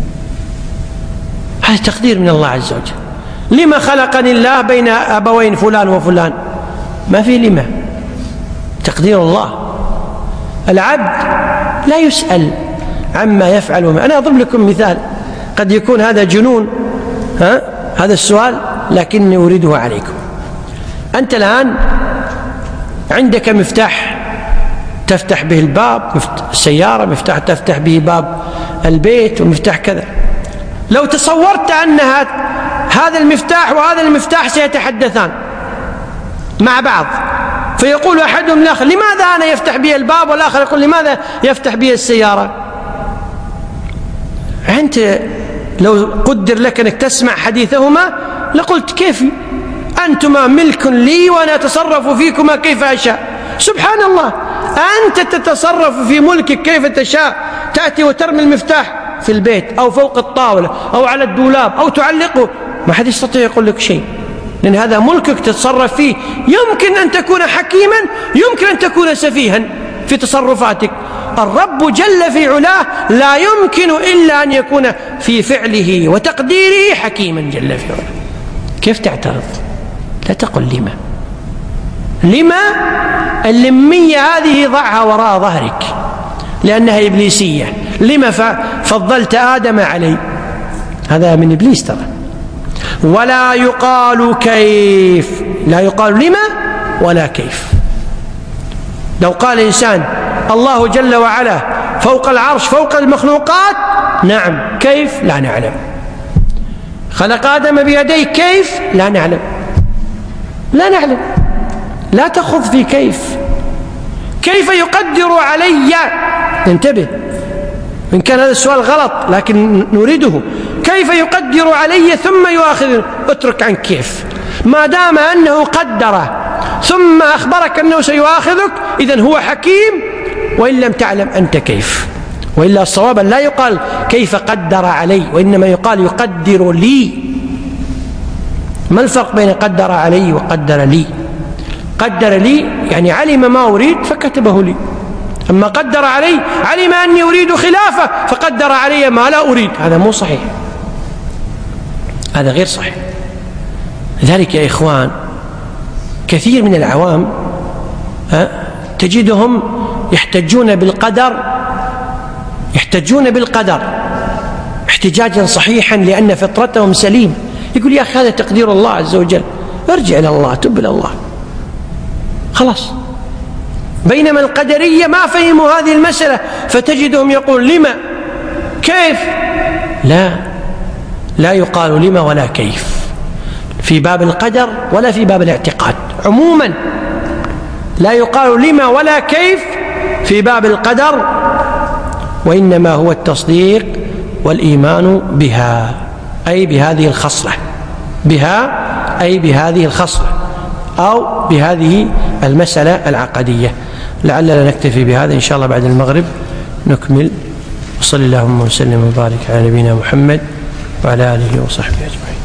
هذا تقدير من الله عز وجل. لما خلقني الله بين أبوين فلان وفلان؟ ما فيه لما، تقدير الله. العبد لا يسأل عما يفعل. أنا أضرب لكم مثال قد يكون هذا جنون، ها؟ هذا السؤال لكني أريده عليكم. أنت الآن عندك مفتاح تفتح به الباب، السيارة، مفتاح تفتح به باب البيت، ومفتاح كذا. لو تصورت أن هذا المفتاح وهذا المفتاح سيتحدثان مع بعض، فيقول أحدهم للآخر: لماذا أنا يفتح بي الباب؟ والآخر يقول: لماذا يفتح بي السيارة؟ أنت لو قدر لك أنك تسمع حديثهما لقلت: كيف أنتما ملك لي وأنا أتصرف فيكما كيف أشاء. سبحان الله، أنت تتصرف في ملكك كيف تشاء، تأتي وترمي المفتاح في البيت أو فوق الطاولة أو على الدولاب أو تعلقه، ما حد يستطيع يقول لك شيء، لأن هذا ملكك تتصرف فيه. يمكن أن تكون حكيما، يمكن أن تكون سفيها في تصرفاتك. الرب جل في علاه لا يمكن إلا أن يكون في فعله وتقديره حكيما جل في علاه. كيف تعترض؟ لا تقل لما. لما اللمية هذه ضعها وراء ظهرك لأنها إبليسية. لما فضلت آدم علي؟ هذا من إبليس ترى. ولا يقال كيف، لا يقال لما ولا كيف. لو قال إنسان: الله جل وعلا فوق العرش فوق المخلوقات، نعم، كيف؟ لا نعلم. خلق آدم بيديه، كيف؟ لا نعلم، لا نعلم. لا تخض في كيف. كيف يقدر علي؟ انتبه، إن كان هذا السؤال غلط لكن نريده. كيف يقدر علي ثم يؤاخذ؟ اترك عن كيف، ما دام أنه قدر ثم أخبرك أنه سيؤاخذك، إذن هو حكيم وإن لم تعلم أنت كيف. وإلا الصواب لا يقال كيف قدر علي، وإنما يقال يقدر لي. ما الفرق بين قدر علي وقدر لي؟ قدر لي يعني علم ما أريد فكتبه لي، أما قدر علي علم أني أريد خلافه فقدر علي ما لا أريد. هذا مو صحيح، هذا غير صحيح. لذلك يا إخوان كثير من العوام تجدهم يحتجون بالقدر يحتجون بالقدر احتجاجا صحيحا لأن فطرتهم سليم. يقول يا أخي هذا تقدير الله عز وجل، ارجع إلى الله، تب إلى الله، خلاص. بينما القدرية ما فهموا هذه المسألة، فتجدهم يقول لما كيف. لا لا يقال لما ولا كيف في باب القدر ولا في باب الاعتقاد عموما. لا يقال لما ولا كيف في باب القدر، وإنما هو التصديق والإيمان بها، أي بهذه الخصلة، بها أي بهذه الخصلة أو بهذه المسألة العقدية. لعلنا نكتفي بهذا إن شاء الله، بعد المغرب نكمل. وصلى اللهم وسلم وبارك على نبينا محمد وعلى آله وصحبه أجمعين.